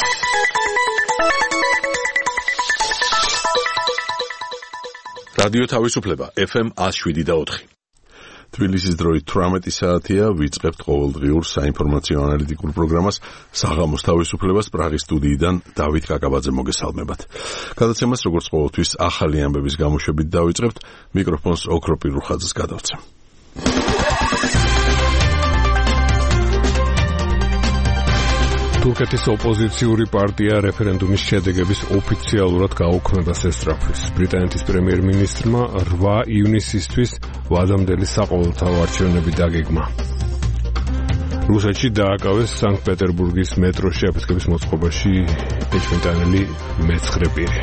რადიო თავისუფლება FM 107.4. თბილისის დროით 18 საათია, ვიწყებთ ყოველდღიურ საინფორმაციო ანალიტიკურ პროგრამას საღამოს თავისუფლებას პრაღის სტუდიიდან დავით კაკაბაძე მოგესალმებათ. გადაცემას როგორც ყოველთვის ახალი ამბების გამოშვებით დავიწყებთ, მიკროფონს ოქრო პირუხაძეს გადავცემ. თურქეთის ოპოზიციური პარტია რეფერენდუმის შედეგების ოფიციალურად გაუქმებას ესწრაფვის. ბრიტანეთის პრემიერ-მინისტრმა 8 ივნისისთვის ვადამდელი საყოველთაო არჩევნები დაგეგმა. რუსეთში დააკავეს სანქტ-პეტერბურგის მეტროში აფეთქების მოწყობაში ეჭვმიტანილი მეცხრე პირი.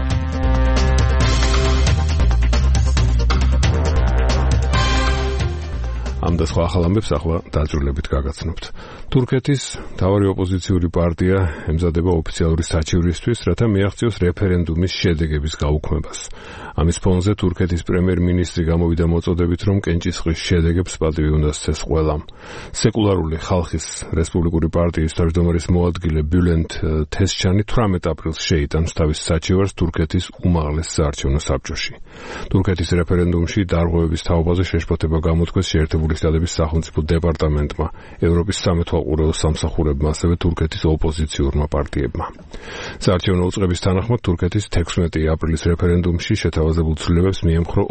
ამ და სხვა ახალ ამბებს ახლა დაძრულებით გაგაცნობთ. თურქეთის მთავარი ოპოზიციური პარტია ემზადება ოფიციალური საჩივრისთვის, რათა მიაღწიოს რეფერენდუმის შედეგების გაუქმებას. ამის ფონზე თურქეთის პრემიერ-მინისტრი გამოვიდა მოწოდებით, რომ კენჭისყრის შედეგებს პატივი უნდა სცეს ყველამ. სეკულარული ხალხის რესპუბლიკური პარტიის თავმჯდომარის მოადგილე ბულენტ თესჩანი 18 აპრილს შეიტანს თავის საჩივარს თურქეთის უმაღლეს საარჩევნო საბჭოში. თურქეთის რეფერენდუმში დარღვევების თაობაზე შეშფოთება გამოთქვეს შეერთებული შტატების სახელმწიფო დეპარტამენტმა, ევროპის სამეთვალყურეო სამსახურებმა, ასევე თურქეთის ოპოზიციურმა პარტიებმა. საარჩევნო უწყების თანახმად თურქეთის 16 აპრილის რეფერენდუმში შეთავაზებულ ცვლილებებს მიემხრო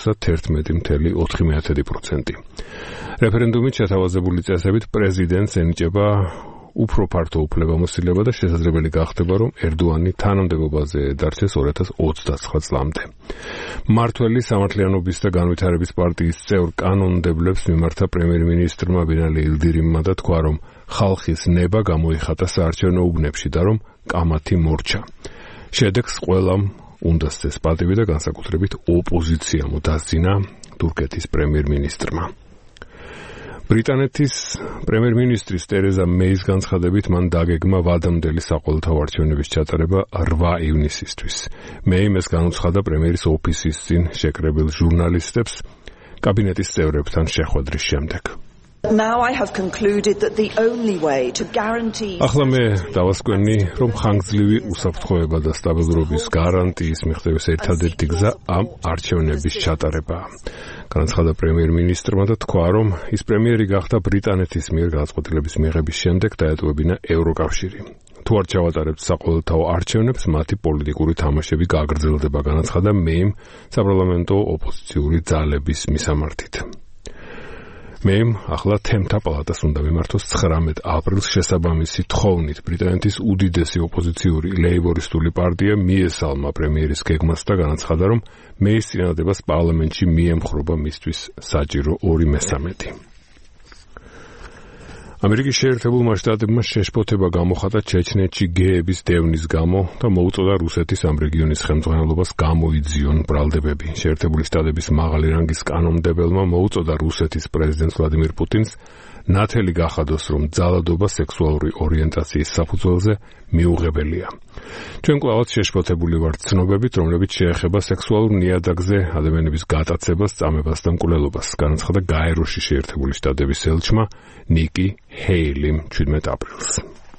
51.4%. რეფერენდუმით შეთავაზებული წესებით პრეზიდენტს ენიჭება უფრო ფართო უფლებამოსილება და შესაძლებელი გახდება, რომ ერდოანი თანამდებობაზე დარჩეს 2029 წლამდე. მმართველი სამართლიანობის და განვითარების პარტიის წევრ კანონმდებლებს მიმართა პრემიერ-მინისტრმა ბინალი ილდირიმმა და თქვა, რომ ხალხის ნება გამოიხატა საარჩევნო უბნებში და რომ კამათი მორჩა. შედეგს ყველამ უნდა სცეს პატივი და განსაკუთრებით ოპოზიციამ დასძინა თურქეთის პრემიერ-მინისტრმა. ბრიტანეთის პრემიერ-მინისტრის ტერეზა მეის განცხადებით მან დაგეგმა ვადამდელი საყოველთაო არჩევნების ჩატარება 8 ივნისისთვის. მეი ეს განუცხადა პრემიერის ოფისის წინ შეკრებილ ჟურნალისტებს კაბინეტის წევრებთან შეხვედრის შემდეგ. ახლა მე დავასკვენი, რომ ხანგრძლივი უსაფრთხოება და სტაბილურობის გარანტიის მიღწევის ერთადერთი გზა ამ არჩევნების ჩატარებაა. განაცხადა პრემიერ-მინისტრმა და თქვა, რომ ის პრემიერი გახდა ბრიტანეთის მიერ გადაწყვეტილების მიღების შემდეგ დაეტოვებინა ევროკავშირი. თუ არ ჩავატარებთ საყოველთაო არჩევნებს, მათი პოლიტიკური თამაშები გაგრძელდება, განაცხადა მეიმ საპარლამენტო ოპოზიციური ძალების მისამართით. მეიმ ახლა თემთა პალატას უნდა მიმართოს 19 აპრილს შესაბამისი თხოვნით. ბრიტანეთის უდიდესი ოპოზიციური ლეიბორისტული პარტია მიესალმა პრემიერის გეგმას და განაცხადა, რომ მეის წინადადებას პარლამენტში მიემხრობა მისთვის საჭირო 2/3. ამერიკის შეერთებულმა შტატებმა შეშფოთება გამოხატა ჩეჩნეთში გეების დევნის გამო და მოუწოდა რუსეთის ამ რეგიონის ხელმძღვანელობას გამოიძიონ ბრალდებები. შეერთებული შტატების მაღალი რანგის კანონმდებელმა მოუწოდა რუსეთის პრეზიდენტ ვლადიმირ პუტინს ნათელი გახადოს, რომ ძალადობა სექსუალური ორიენტაციის საფუძველზე მიუღებელია. ჩვენ კვლავაც შეშფოთებული ვართ ცნობებით, რომლებიც შეეხება სექსუალურ ნიადაგზე ადამიანების გატაცებას, წამებას და მკვლელობას, განაცხადა გაეროში შეერთებული შტატების ელჩმა ნიკი ჰეილიმ 17 აპრილს.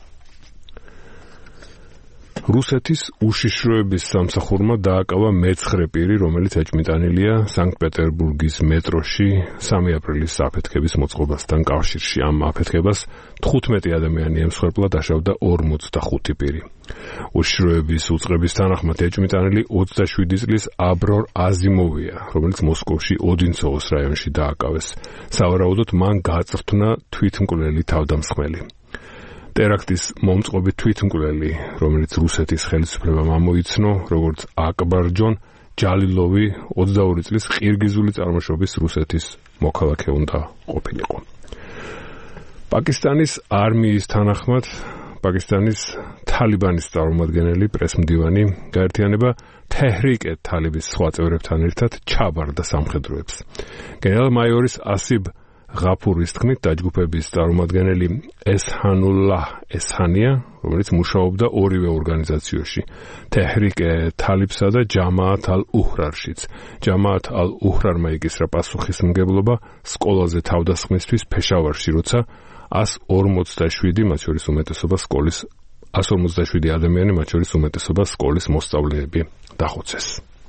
რუსეთის უშიშროების სამსახურმა დააკავა მეცხრე პირი, რომელიც ეჭვმიტანილია სანქტ-პეტერბურგის მეტროში 3 აპრილის აფეთქების მოწყობასთან კავშირში. ამ აფეთქებას 15 ადამიანი ემსხვერპლა, დაშავდა 45 პირი. უშიშროების უწყების თანახმად ეჭვმიტანილი 27 წლის აბრორ აზიმოვია, რომელიც მოსკოვში ოდინცოვოს რაიონში დააკავეს. სავარაუდოდ მან გაწვრთნა თვითმკვლელი თავდამსხმელი. ტერაქტის მომწყობი თვითმკვლელი, რომელიც რუსეთის ხელისუფლებამ ამოიცნო, როგორც აკბარჯონ ჯალილოვი 22 წლის ყირგიზული წარმოშობის რუსეთის მოქალაქე უნდა ყოფილიყო. პაკისტანის არმიის თანახმად პაკისტანის თალიბანის წარმომადგენელი პრესმდივანი გაერთიანება თეჰრიკ-ე-თალიბის სხვა წევრებთან ერთად ჩაბარდა სამხედროებს. გენერალ-მაიორის ასიბ ღაფურის თქმით, დაჯგუფების წარმომადგენელი ესჰანულლაჰ ესჰანია, რომელიც მუშაობდა ორივე ორგანიზაციაში, თეჰრიკ-ე-თალიბსა და ჯამაათ ალ-უჰრარშიც. ჯამაათ ალ-უჰრარმა იკისრა პასუხისმგებლობა სკოლაზე თავდასხმისთვის ფეშავარში, როცა 147, მათ შორის უმეტესობა სკოლის 157 ადამიანი, მათ შორის უმეტესობა სკოლის მოსწავლეები დახოცეს.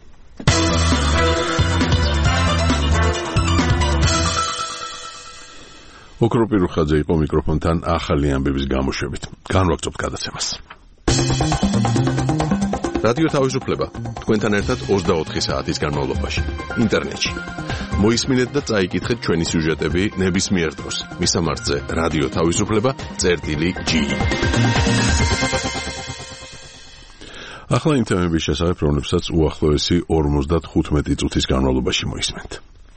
ოქროპი რუხაძე იყო მიკროფონთან ახალი ამბების გამოშვებით. განვაგრძობთ გადაცემას. რადიო თავისუფლება თქვენთან ერთად 24 საათის განმავლობაში ინტერნეტში. მოისმინეთ და წაიკითხეთ ჩვენი სიუჟეტები ნებისმიერ დროს. მისამართზე რადიო თავისუფლება.gi. ახლა იმ თემების შესახებ, რომლებსაც უახლოესი 55 წუთის განმავლობაში მოისმენთ.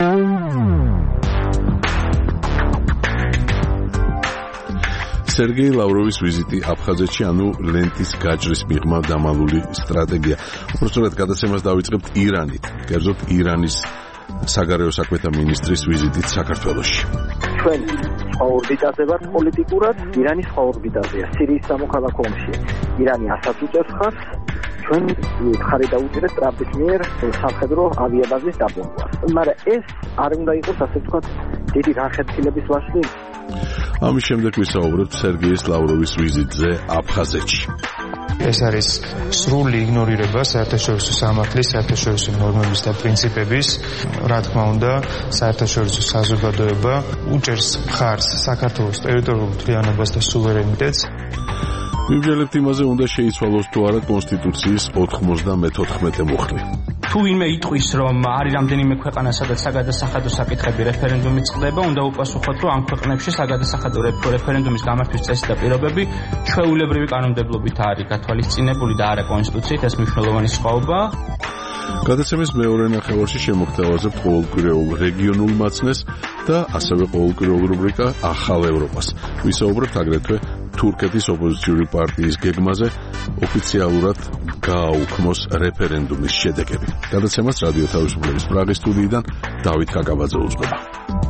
სერგეი ლავროვის ვიზიტი აფხაზეთში, ანუ ლენტის გაჭრის მიღმა დამალული სტრატეგია. უბრალოდ გადაცემას დავიწყებთ ირანით. კერძოდ ირანის საგარეო საქმეთა მინისტრის ვიზიტით საქართველოში. ჩვენ ორბიტაზე ვართ პოლიტიკურად, ირანის ორბიტაზეა. სირიის სამოქალაქო ომში ირანი ასაც უწევს ხარს. ჩვენ ხარი დაუჭირეთ ტრამპის მიერ სამხედრო ავიაბაზის დაბომბვას. მაგრამ ეს არ უნდა იყოს, ასე ვთქვათ, დიდი განხეთქილების ვაშლი. ამის შემდეგ ვისაუბრებთ სერგეი ლავროვის ვიზიტზე აფხაზეთში. ეს არის სრული იგნორირება საერთაშორისო სამართლის, საერთაშორისო ნორმების და პრინციპების. რა თქმა უნდა, საერთაშორისო საზოგადოება უჭერს მხარს საქართველოს ტერიტორიულ მთლიანობას და სუვერენიტეტს. ვიმსჯელებთ იმაზე, უნდა შეიცვალოს თუ არა კონსტიტუციის 94 მუხლი. თუ ვინმე იტყვის, რომ არის რამდენიმე ქვეყანა, სადაც საგადასახადო საკითხები რეფერენდუმით წყდება, უნდა უპასუხოთ, რომ ამ ქვეყნებში საგადასახადო რეფერენდუმის გამართვის წესი და პირობები ჩვეულებრივი კანონმდებლობით არის გათვალისწინებული და არა კონსტიტუციით. ეს მნიშვნელოვანი სხვაობაა. გადაცემის მეორე ნახევარში შემოგთავაზებთ ყოველკვირეულ რეგიონულ მაცნეს და ასევე ყოველკვირეულ რუბრიკა ახალ ევროპას. ვისაუბრებთ აგრეთვე თურქეთის ოპოზიციური პარტიის გეგმაზე ოფიციალურად გააუქმოს რეფერენდუმის შედეგები. გადაცემას რადიო თავისუფლების პრაღის სტუდიიდან დავით კაკაბაძე უძღვება.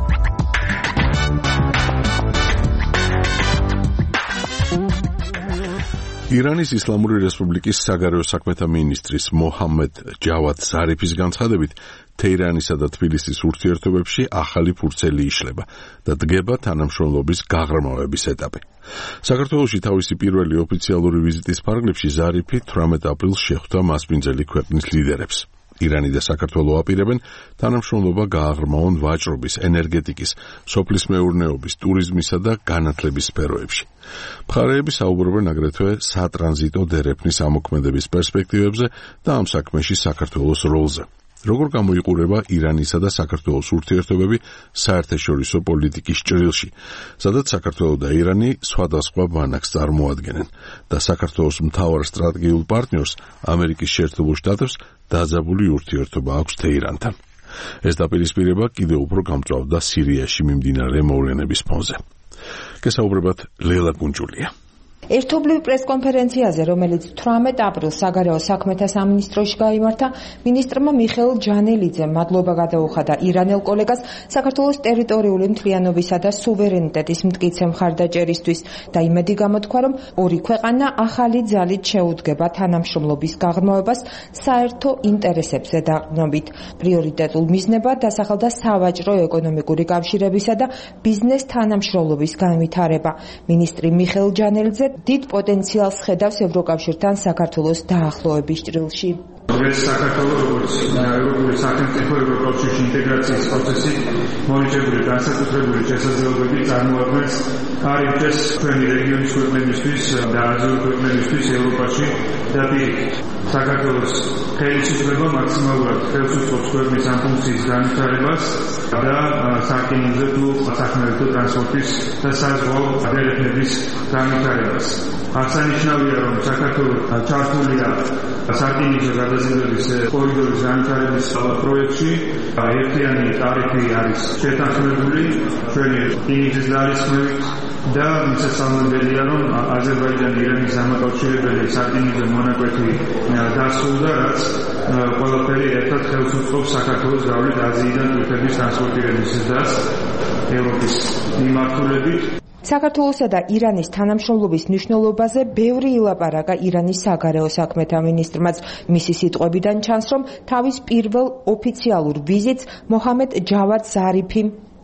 ირანის ისლამური რესპუბლიკის საგარეო საქმეთა მინისტრის მოჰამედ ჯავად ზარიფის განცხადებით, თეირანისა და თბილისის ურთიერთობებში ახალი ფურცელი იშლება და დგება თანამშრომლობის გაღრმავების ეტაპი. საქართველოში თავისი პირველი ოფიციალური ვიზიტის ფარგლებში ზარიფი 18 აპრილს შეხვდა მასპინძელი ქვეყნის ლიდერებს. ირანი და საქართველო აპირებენ თანამშრომლობა გააღრმავონ ვაჭრობის, ენერგეტიკის, სოფლის მეურნეობის, ტურიზმისა და განათლების სფეროებში. მხარეები საუბრობენ აგრეთვე სატრანზიტო დერეფნის ამოქმედების პერსპექტივებზე და ამ საქმეში საქართველოს როლზე. როგორ გამოიყურება ირანისა და საქართველოს ურთიერთობები საერთაშორისო პოლიტიკის ჭრილში, სადაც საქართველო და ირანი სხვადასხვა ბანაკს წარმოადგენენ და საქართველოს მთავარ სტრატეგიულ პარტნიორს ამერიკის შეერთებულ შტატებს დაძაბული ურთიერთობა აქვს თეირანთან. ეს დაპირისპირება კიდევ უფრო გამწვავდა სირიაში მიმდინარე მოვლენების ფონზე. გესაუბრებათ ლელა კუნჯულია. ერთობლივ პრესკონფერენციაზე, რომელიც 18 აპრილს საგარეო საქმეთა სამინისტროში გაიმართა, მინისტრმა მიხეილ ჯანელიძემ მადლობა გადაუხადა ირანელ კოლეგას საქართველოს ტერიტორიული მთლიანობისა და სუვერენიტეტის მტკიცე მხარდაჭერისთვის და იმედი გამოთქვა, რომ ორი ქვეყანა ახალი ძალით შეუდგება თანამშრომლობის გაღრმავებას საერთო ინტერესებზე დაყრდნობით. პრიორიტეტულ მიზნებად დასახელდა სავაჭრო ეკონომიკური კავშირებისა და ბიზნეს თანამშრომლობის განვითარება. მინისტრი მიხეილ ჯანელიძე დიდ პოტენციალს ხედავს ევროკავშირთან საქართველოს დაახლოების ჭრილში. საქართველოს როგორც ევროპული სახელმწიფო ევროკავშირში ინტეგრაციის პროცესი მოვიჭებული განსაკუთრებული შესაძლებლობები წარმოადგენს კარიბჭეს ჩვენი რეგიონის ქვეყნებისთვის და აზიური ქვეყნებისთვის ევროპაში და პირიქით. საქართველოს ხელისუფლება მაქსიმალურად ხელს უწყობს ქვეყნის ამ ფუნქციის განვითარებას და სარკინიგზო თუ სახმელეთო ტრანსპორტის და საზღვაო დერეფნების განვითარებას. აღსანიშნავია, რომ საქართველო ჩართულია სარკინიგზო გადაზიდვების კორიდორის განვითარების პროექტში. ერთიანი ტარიფი არის შეთანხმებული ჩვენი რკინიგზის ძალისხმევით და მისასალმებელია, რომ აზერბაიჯან-ირანის დამაკავშირებელი სარკინიგზო მონაკვეთი დასრულდა, რაც ყველაფერი ერთად ხელს უწყობს საქართველოს გავლით აზიიდან თურქეთის ტრანსპორტირების ზრდას ევროპის მიმართულებით. საქართველოსა და ირანის თანამშრომლობის მნიშვნელობაზე ბევრი ილაპარაკა ირანის საგარეო საქმეთა მინისტრმაც. მისი სიტყვებიდან ჩანს, რომ თავის პირველ ოფიციალურ ვიზიტს მოჰამედ ჯავად ზარიფი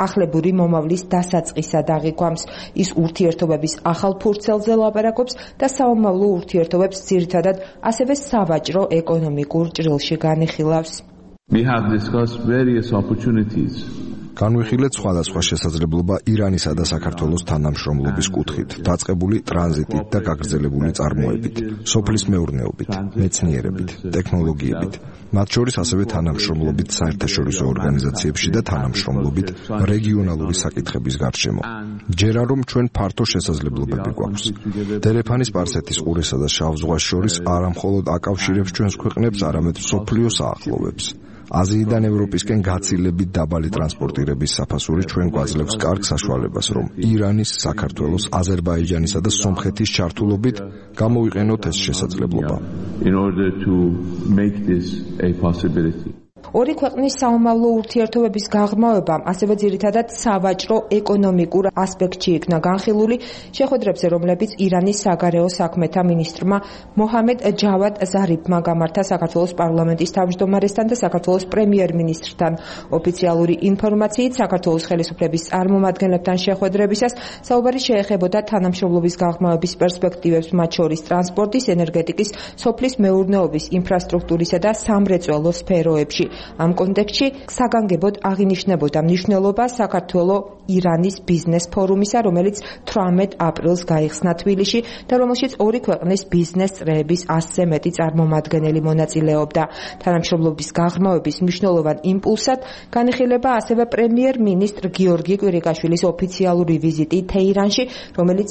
ახლებური მომავლის დასაწყისად აღიქვამს. ის ურთიერთობების ახალ ფურცელზე ლაპარაკობს და საომავლო ურთიერთობებს ძირითადად ასევე სავაჭრო ეკონომიკურ ჭრილში განიხილავს. We have discussed various opportunities. განვიხილეთ სხვადასხვა შესაძლებლობა ირანისა და საქართველოს თანამშრომლობის კუთხით, დაწყებული ტრანზიტით და გაგრძელებული წარმოებით, სოფლის მეურნეობით, მეცნიერებით, ტექნოლოგიებით, მათ შორის ასევე თანამშრომლობით საერთაშორისო ორგანიზაციებში და თანამშრომლობით რეგიონალური საკითხების გარშემო. ჯერა რომ ჩვენ ფართო შესაძლებლობები გვაქვს. დერეფანის სპარსეთის ყურესა და შავ ზღვას შორის არა მხოლოდ აკავშირებს ჩვენს ქვეყნებს, არამედ მსოფლიოს აახლოვებს. აზიიდან ევროპისკენ გაცილებით დაბალი ტრანსპორტირების საფასური ჩვენ გვაძლევს კარგ საშუალებას, რომ ირანის, საქართველოს, აზერბაიჯანისა და სომხეთის ჩართულობით გამოვიყენოთ ეს შესაძლებლობა. In order to make this a possibility. ორი ქვეყნის საომავლო ურთიერთობების გაღრმავებამ ასევე ძირითადად სავაჭრო ეკონომიკურ ასპექტში იქნა განხილული შეხვედრებზე, რომლებიც ირანის საგარეო საქმეთა მინისტრმა მოჰამედ ჯავად ზარიფმა გამართა საქართველოს პარლამენტის თავმჯდომარესთან და საქართველოს პრემიერ-მინისტრთან. ოფიციალური ინფორმაციით, საქართველოს ხელისუფლების წარმომადგენლებთან შეხვედრებისას საუბარი შეეხებოდა თანამშრომლობის გაღრმავების პერსპექტივებს, მათ შორის ტრანსპორტის, ენერგეტიკის, სოფლის მეურნეობის, ინფრასტრუქტურისა და სამრეწველო სფეროებში. ამ კონტექსტში საგანგებოდ აღინიშნებოდა მნიშვნელობა საქართველო-ირანის ბიზნეს ფორუმისა, რომელიც 18 აპრილს გაიხსნა თბილისში და რომელშიც ორი ქვეყნის ბიზნეს წრეების 100-ზე მეტი წარმომადგენელი მონაწილეობდა. თანამშრომლობის გაღრმავების მნიშვნელოვან იმპულსად განიხილება ასევე პრემიერ-მინისტრ გიორგი კვირიკაშვილის ოფიციალური ვიზიტი თეირანში, რომელიც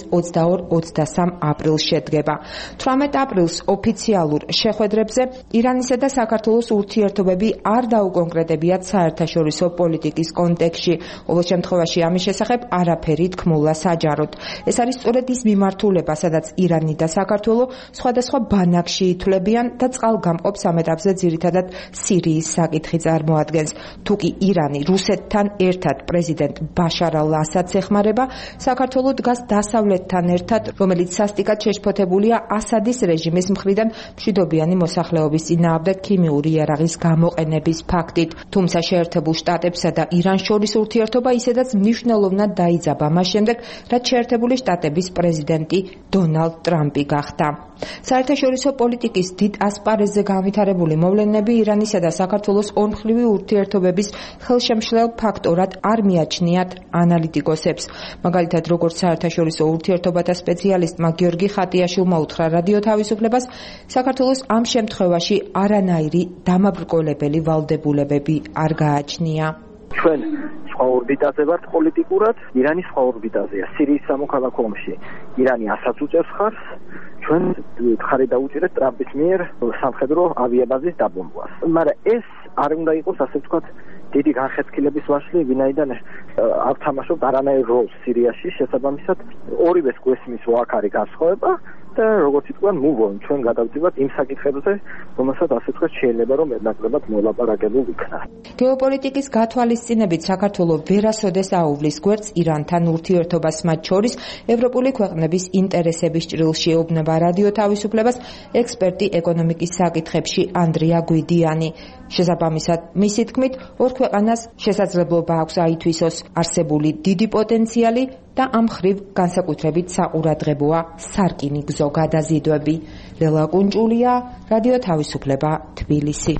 22-23 აპრილს შედგება. 18 აპრილს ოფიციალურ შეხვედრებზე ირანისა და საქართველოს ურთიერთობები არ დაუკონკრეტებიათ საერთაშორისო პოლიტიკის კონტექსტში. ყოველ შემთხვევაში ამის შესახებ არაფერი თქმულა საჯაროდ. ეს არის სწორედ ის მიმართულება, სადაც ირანი და საქართველო სხვადასხვა ბანაკში ითვლებიან და წყალგამყოფ სამეტაპზე ძირითადად სირიის საკითხი წარმოადგენს. თუკი ირანი რუსეთთან ერთად პრეზიდენტ ბაშარ ალ-ასადს ეხმარება, საქართველო დგას დასავლეთთან ერთად, რომელიც სასტიკად შეშფოთებულია ასადის რეჟიმის მხრიდან მშვიდობიანი მოსახლეობის წინააღმდეგ ქიმიური იარაღის გამოყენების ფაქტით. თუმცა შეერთებულ შტატებსა და ირანს შორის ურთიერთობა ისედაც მნიშვნელოვნად დაიძაბა მას შემდეგ, რაც შეერთებული შტატების პრეზიდენტი დონალდ ტრამპი გახდა. საერთაშორისო პოლიტიკის დიდ ასპარეზზე განვითარებული მოვლენები ირანისა და საქართველოს ორმხრივი ურთიერთობების ხელშემშლელ ფაქტორად არ მიაჩნიათ ანალიტიკოსებს. მაგალითად, როგორც საერთაშორისო ურთიერთობათა სპეციალისტმა გიორგი ხატიაშვილმა უთხრა რადიო თავისუფლებას, საქართველოს ამ შემთხვევაში არანაირი დამაბრკოლებელი ვალდებულებები არ გააჩნია. ჩვენ სხვა ორბიტაზე ვართ პოლიტიკურად, ირანი სხვა ორბიტაზეა. სირიის სამოქალაქო ომში ირანი ასაც უწევს ხარს, ჩვენ ხარი დაუჭირეთ ტრამპის მიერ სამხედრო ავიაბაზის დაბომბვას. მაგრამ ეს არ უნდა იყოს, ასე ვთქვათ, დიდი განხეთქილების ვაშლი, ვინაიდან არ თამაშობთ არანაირ როლს სირიაში, შესაბამისად ორივეს გვესმის აქ არის განსხვავება და როგორც ითქვიან, move on, ჩვენ გადავდივართ იმ საკითხებზე, რომელსაც ასე ვთქვათ, შეიძლება რომ მეტნაკლებად მოლაპარაკებულ იქნა. გეოპოლიტიკის გათვალისწინებით საქართველო ვერასოდეს აუვლის გვერდს ირანთან ურთიერთობას, მათ შორის ევროპული ქვეყნების ინტერესების ჭრილში, ეუბნება რადიო თავისუფლებას ექსპერტი ეკონომიკის საკითხებში ანდრია გვიდიანი. შესაბამისად, მისი თქმით, ორ ქვეყანას შესაძლებლობა აქვს აითვისოს არსებული დიდი პოტენციალი და ამ ხრივ განსაკუთრებით საყურადღებოა სარკინიგზო გადაზიდვები. ლელა კუნჭულია, რადიო თავისუფლება, თბილისი.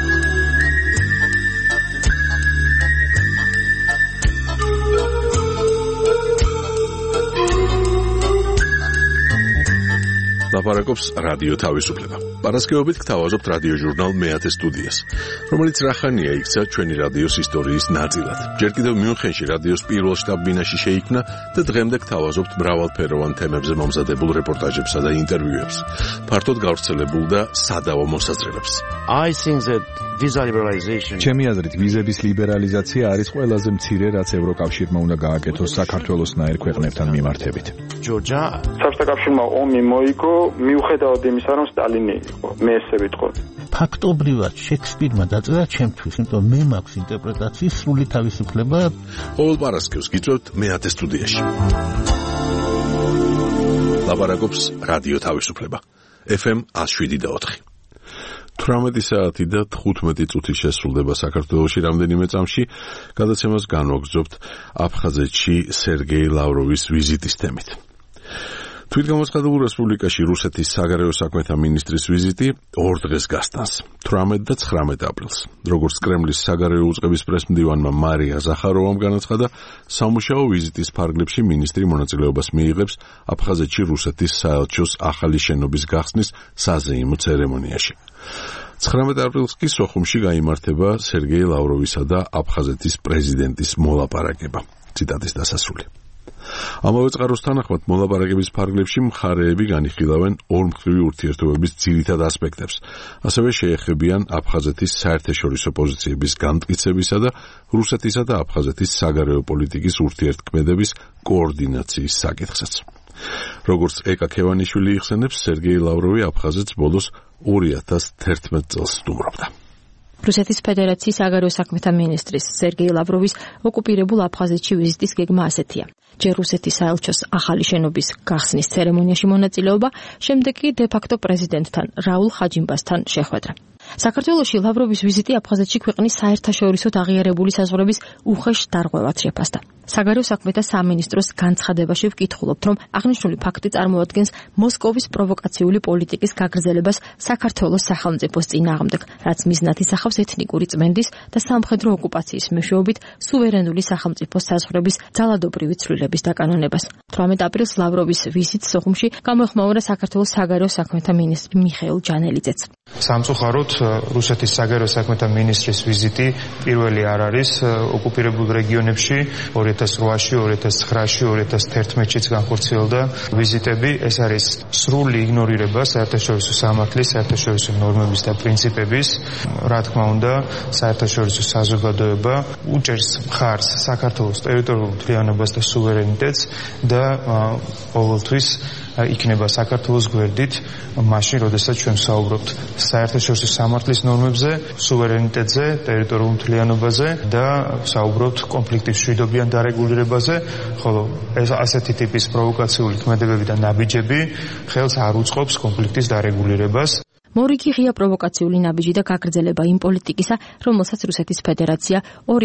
ლაპარაკობს რადიო თავისუფლება. პარასკევობით გთავაზობთ რადიო ჟურნალ მეათე სტუდიას, რომელიც რახანია იქცა ჩვენი რადიოს ისტორიის ნაწილად. ჯერ კიდევ მიუნხენში რადიოს პირველ შტაბ-ბინაში შეიქმნა და დღემდე გთავაზობთ მრავალფეროვან თემებზე მომზადებულ რეპორტაჟებსა და ინტერვიუებს. ფართოდ გავრცელებულ და სადავო მოსაზრებებს. ჩემი აზრით, ვიზების ლიბერალიზაცია არის ყველაზე მცირე, რაც ევროკავშირმა უნდა გააკეთოს საქართველოსნაირ ქვეყნებთან მიმართებით. საბჭოთა კავშირმა ომი მოიგო, მიუხედავად იმისა, რომ სტალინი იყო. მე ესე ვიტყოდი. ფაქტობრივად შექსპირმა დაწერა ჩემთვის, იმიტომ მე მაქვს ინტერპრეტაციის სრული თავისუფლება. ყოველ პარასკევს გიწევთ მეათე სტუდიაში. ლაპარაკობს რადიო თავისუფლება. FM 107.4. 18 საათი და 15 წუთი შესრულდება საქართველოში რამდენიმე წამში, გადაცემას განვაგრძობთ აფხაზეთში სერგეი ლავროვის ვიზიტის თემით. თვითგამოცხადებულ რესპუბლიკაში რუსეთის საგარეო საქმეთა მინისტრის ვიზიტი 2 დღეს გასტანს, 18 და 19 აპრილს. როგორც კრემლის საგარეო უწყების პრესმდივანმა მარია ზახაროვამ განაცხადა, სამუშაო ვიზიტის ფარგლებში მინისტრი მონაწილეობას მიიღებს აფხაზეთში რუსეთის საელჩოს ახალი შენობის გახსნის საზეიმო ცერემონიაში. 19 აპრილს კი სოხუმში გაიმართება სერგეი ლავროვისა და აფხაზეთის პრეზიდენტის მოლაპარაკება. ციტატის დასასრული. ამავე წყაროს თანახმად მოლაპარაკების ფარგლებში მხარეები განიხილავენ ორმხრივი ურთიერთობების ძირითად ასპექტებს, ასევე შეეხებიან აფხაზეთის საერთაშორისო პოზიციების განმტკიცებისა და რუსეთისა და აფხაზეთის საგარეო პოლიტიკის ურთიერთქმედების კოორდინაციის საკითხსაც. როგორც ეკა ქევანიშვილი იხსენებს, სერგეი ლავროვი აფხაზეთს ბოლოს 2011 წელს სტუმრობდა. რუსეთის ფედერაციის საგარეო საქმეთა მინისტრის სერგეი ლავროვის ოკუპირებულ აფხაზეთში ვიზიტის გეგმა ასეთია. ჯერ რუსეთის საელჩოს ახალი შენობის გახსნის ცერემონიაში მონაწილეობა, შემდეგ კი დე-ფაქტო პრეზიდენტთან რაულ ხაჯიმბასთან შეხვედრა. საქართველოში ლავროვის ვიზიტი აფხაზეთში ქვეყნის საერთაშორისო აღიარებული საზღვრების უხეშ დარღვევად შეფასდა. საგარეო საქმეთა სამინისტროს განცხადებაში ვკითხულობთ, რომ აღნიშნული ფაქტი წარმოადგენს მოსკოვის პროვოკაციული პოლიტიკის გაგრძელებას საქართველოს სახელმწიფოს წინააღმდეგ, რაც მიზნად ისახავს ეთნიკური წმენდის და სამხედრო ოკუპაციის მეშვეობით სუვერენული სახელმწიფოს საზღვრების ძალადობრივი ცვლილების დაკანონებას. 18 აპრილს ლავროვის ვიზიტს სოხუმში გამოეხმაურა საქართველოს საგარეო საქმეთა მინისტრი მიხეილ ჯანელიძეც. სამწუხაროდ რუსეთის საგარეო საქმეთა მინისტრის ვიზიტი პირველი არ არის ოკუპირებულ რეგიონებში 2008-ში, 2009-ში, 2011-შიც განხორციელდა ვიზიტები. ეს არის სრული იგნორირება საერთაშორისო სამართლის, საერთაშორისო ნორმების და პრინციპების. რა თქმა უნდა, საერთაშორისო საზოგადოება უჭერს მხარს საქართველოს ტერიტორიულ მთლიანობას და სუვერენიტეტს და ყოველთვის იქნება საქართველოს გვერდით მაშინ, როდესაც ჩვენ ვსაუბრობთ საერთაშორისო სამართლის ნორმებზე, სუვერენიტეტზე, ტერიტორიულ მთლიანობაზე და ვსაუბრობთ კონფლიქტის მშვიდობიან დარეგულირებაზე, ხოლო ეს ასეთი ტიპის პროვოკაციული ქმედებები და ნაბიჯები ხელს არ უწყობს კონფლიქტის დარეგულირებას. მორიგი ღია პროვოკაციული ნაბიჯი და გაგრძელება იმ პოლიტიკისა, რომელსაც რუსეთის ფედერაცია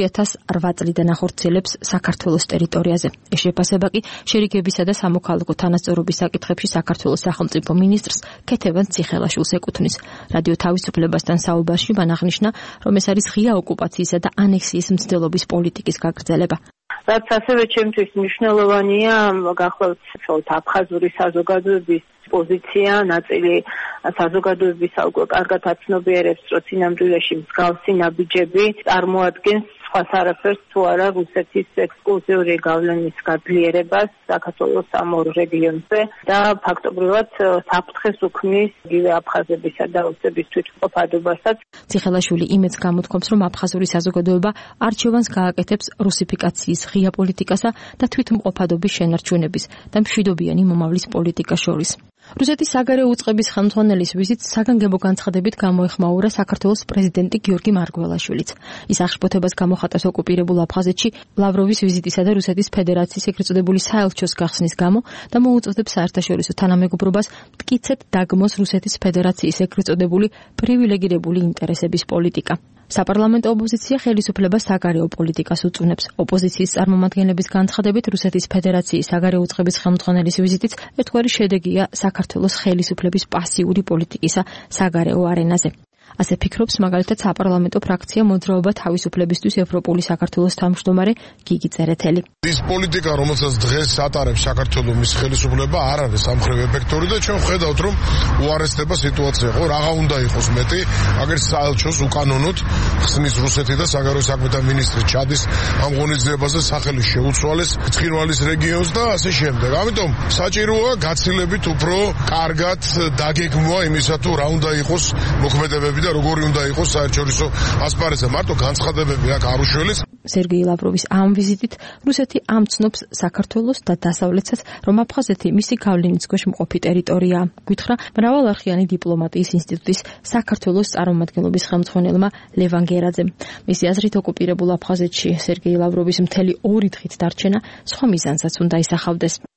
2008 წლიდან ახორციელებს საქართველოს ტერიტორიაზე. ეს შეფასება კი შერიგებისა და სამოქალაქო თანასწორობის საკითხებში საქართველოს სახელმწიფო მინისტრს ქეთევან ციხელაშვილს ეკუთვნის. რადიო თავისუფლებასთან საუბარში მან აღნიშნა, რომ ეს არის ღია ოკუპაციისა და ანექსიის მცდელობის პოლიტიკის გაგრძელება. რაც ასევე ჩემთვის მნიშვნელოვანია, გახლავთ აფხაზური საზოგადოების პოზიცია, ნაწილი საზოგადოებისა უკვე კარგად აცნობიერებს, რომ წინამძღოლში მსგავსი ნაბიჯები წარმოადგენს სხვას არაფერს თუ არა რუსეთის ექსკლუზიური გავლენის გაძლიერებას საქართველოს ამ ორ რეგიონზე და ფაქტობრივად საფრთხეს უქმნის იგივე აფხაზებისა და რუსების თვითმყოფადობასაც. ციხელაშვილი იმედს გამოთქვამს, რომ აფხაზური საზოგადოება არჩევანს გააკეთებს რუსიფიკაციის ღია პოლიტიკასა და თვითმყოფადობის შენარჩუნების და მშვიდობიანი მომავლის პოლიტიკას შორის. რუსეთის საგარეო უწყების ხელმძღვანელის ვიზიტს საგანგებო განცხადებით გამოეხმაურა საქართველოს პრეზიდენტი გიორგი მარგველაშვილიც. ის აღშფოთებას გამოხატავს ოკუპირებულ აფხაზეთში ლავროვის ვიზიტისა და რუსეთის ფედერაციის ეგრეთ წოდებული საელჩოს გახსნის გამო და მოუწოდებს საერთაშორისო თანამეგობრობას მტკიცედ დაგმოს რუსეთის ფედერაციის ეგრეთ წოდებული პრივილეგირებული ინტერესების პოლიტიკა. საპარლამენტო ოპოზიცია ხელისუფლებას საგარეო პოლიტიკას უწუნებს. ოპოზიციის წარმომადგენლების განცხადებით რუსეთის ფედერაციის საგარეო უწყების ხელმძღვანელის ვიზიტიც ერთგვარი შედეგია საქართველოს ხელისუფლების პასიური პოლიტიკისა საგარეო არენაზე. ასე ფიქრობს მაგალითად საპარლამენტო ფრაქცია მოძრაობა თავისუფლებისთვის ევროპული საქართველოს თავმჯდომარე გიგი წერეთელი. ის პოლიტიკა, რომელსაც დღეს ატარებს საქართველოს ხელისუფლება, არ არის სამხრივ ეფექტური და ჩვენ ვხედავთ, რომ უარესდება სიტუაცია, ხო, რაღა უნდა იყოს მეტი, აგერ საელჩოს უკანონოდ ხსნის რუსეთი და საგარეო საქმეთა მინისტრი ჩადის ამ ღონისძიებაზე სახელი შეუცვალეს ცხინვალის რეგიონს და ასე შემდეგ. ამიტომ საჭიროა გაცილებით უფრო კარგად დაგეგმვა იმისა, თუ რა უნდა იყოს მოქმედებები და როგორი უნდა იყოს საერთაშორისო ასპარეზზე. მარტო განცხადებები აქ არ უშველეს. სერგეი ლავროვის ამ ვიზიტით რუსეთი ამცნობს საქართველოს და დასავლეთსაც, რომ აფხაზეთი მისი გავლენის ქვეშ მყოფი ტერიტორიაა. გითხრა მრავალარხიანი დიპლომატიის ინსტიტუტის საქართველოს წარმომადგენლობის ხელმძღვანელმა ლევან გერაძემ. მისი აზრით ოკუპირებულ აფხაზეთში სერგეი ლავროვის მთელი 2 დღით დარჩენა სხვა მიზანსაც უნდა ისახავდეს.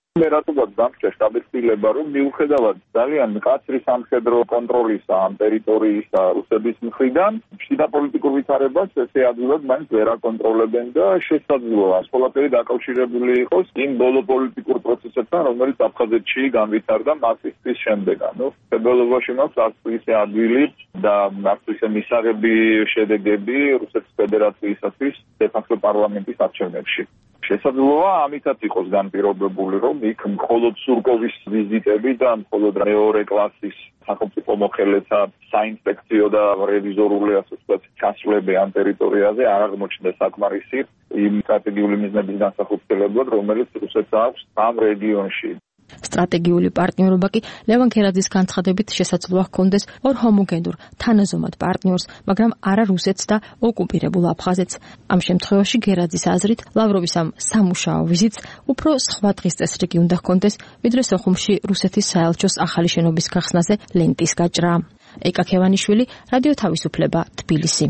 მე რატომაც დამჭერს დაბეჭდილება, რომ მიუხედავად ძალიან მკაცრი სამხედრო კონტროლისა ამ ტერიტორიისა რუსების მხრიდან, შიდა პოლიტიკურ ვითარებას ესე ადვილად მაინც ვერ აკონტროლებენ და შესაძლოა ეს ყველაფერი დაკავშირებული იყოს იმ ბოლო პოლიტიკურ პროცესებთან, რომელიც აფხაზეთში განვითარდა მარტის შემდეგ. ფებრუარში მას არც ისე ადვილი და არც ისე მისაღები შედეგები რუსეთის ფედერაციისათვის დე-ფაქტო პარლამენტის არჩევნებში. შესაძლოა ამითაც იყოს განპირობებული, რომ იქ მხოლოდ სურკოვის ვიზიტები და მხოლოდ მეორე კლასის სახელმწიფო მოხელეთა საინსპექციო და რევიზორული ასე ვთქვათ ჩასვლები ამ ტერიტორიაზე არ აღმოჩნდა საკმარისი იმ სტრატეგიული მიზნების განსახილველად, რომელიც რუსეთს აქვს ამ რეგიონში. სტრატეგიული პარტნიორობა კი ლევან ქერაძის განცხადებით შესაძლოა ჰქონდეს ორ ჰომოგენურ თანაზომად პარტნიორს, მაგრამ არა რუსეთს და ოკუპირებულ აფხაზეთს. ამ შემთხვევაში ქერაძის აზრით ლავროვის ამ სამუშაო ვიზიტს უფრო სხვა დღის წესრიგი უნდა ჰქონდეს, ვიდრე სოხუმში რუსეთის საელჩოს ახალი შენობის გახსნაზე ლენტის გაჭრა. ეკა ქევანიშვილი, რადიო თავისუფლება, თბილისი.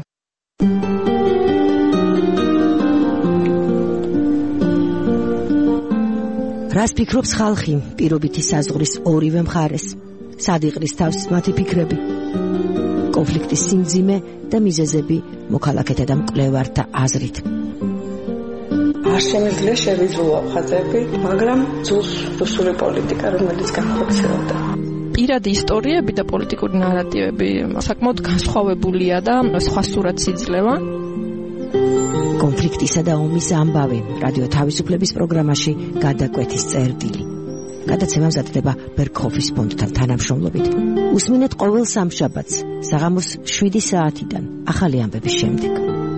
რას ფიქრობს ხალხი პირობითი საზღვრის ორივე მხარეს? სად იყრის თავს მათი ფიქრები? კონფლიქტის სიმძიმე და მიზეზები მოქალაქეთა და მკვლევართა აზრით. არ შემიძლია შევიძულო აფხაზები, მაგრამ ძულს რუსული პოლიტიკა, რომელიც განხორციელდა. პირადი ისტორიები და პოლიტიკური ნარატივები საკმაოდ განსხვავებულია და სხვა სურათს იძლევა. კონფლიქტისა და ომის ამბავი რადიო თავისუფლების პროგრამაში გადაკვეთის წერტილი. გადაცემა მზადდება ბერქოფის ფონდთან თანამშრომლობით. უსმინეთ ყოველ სამშაბათს საღამოს 7 საათიდან ახალი ამბების შემდეგ.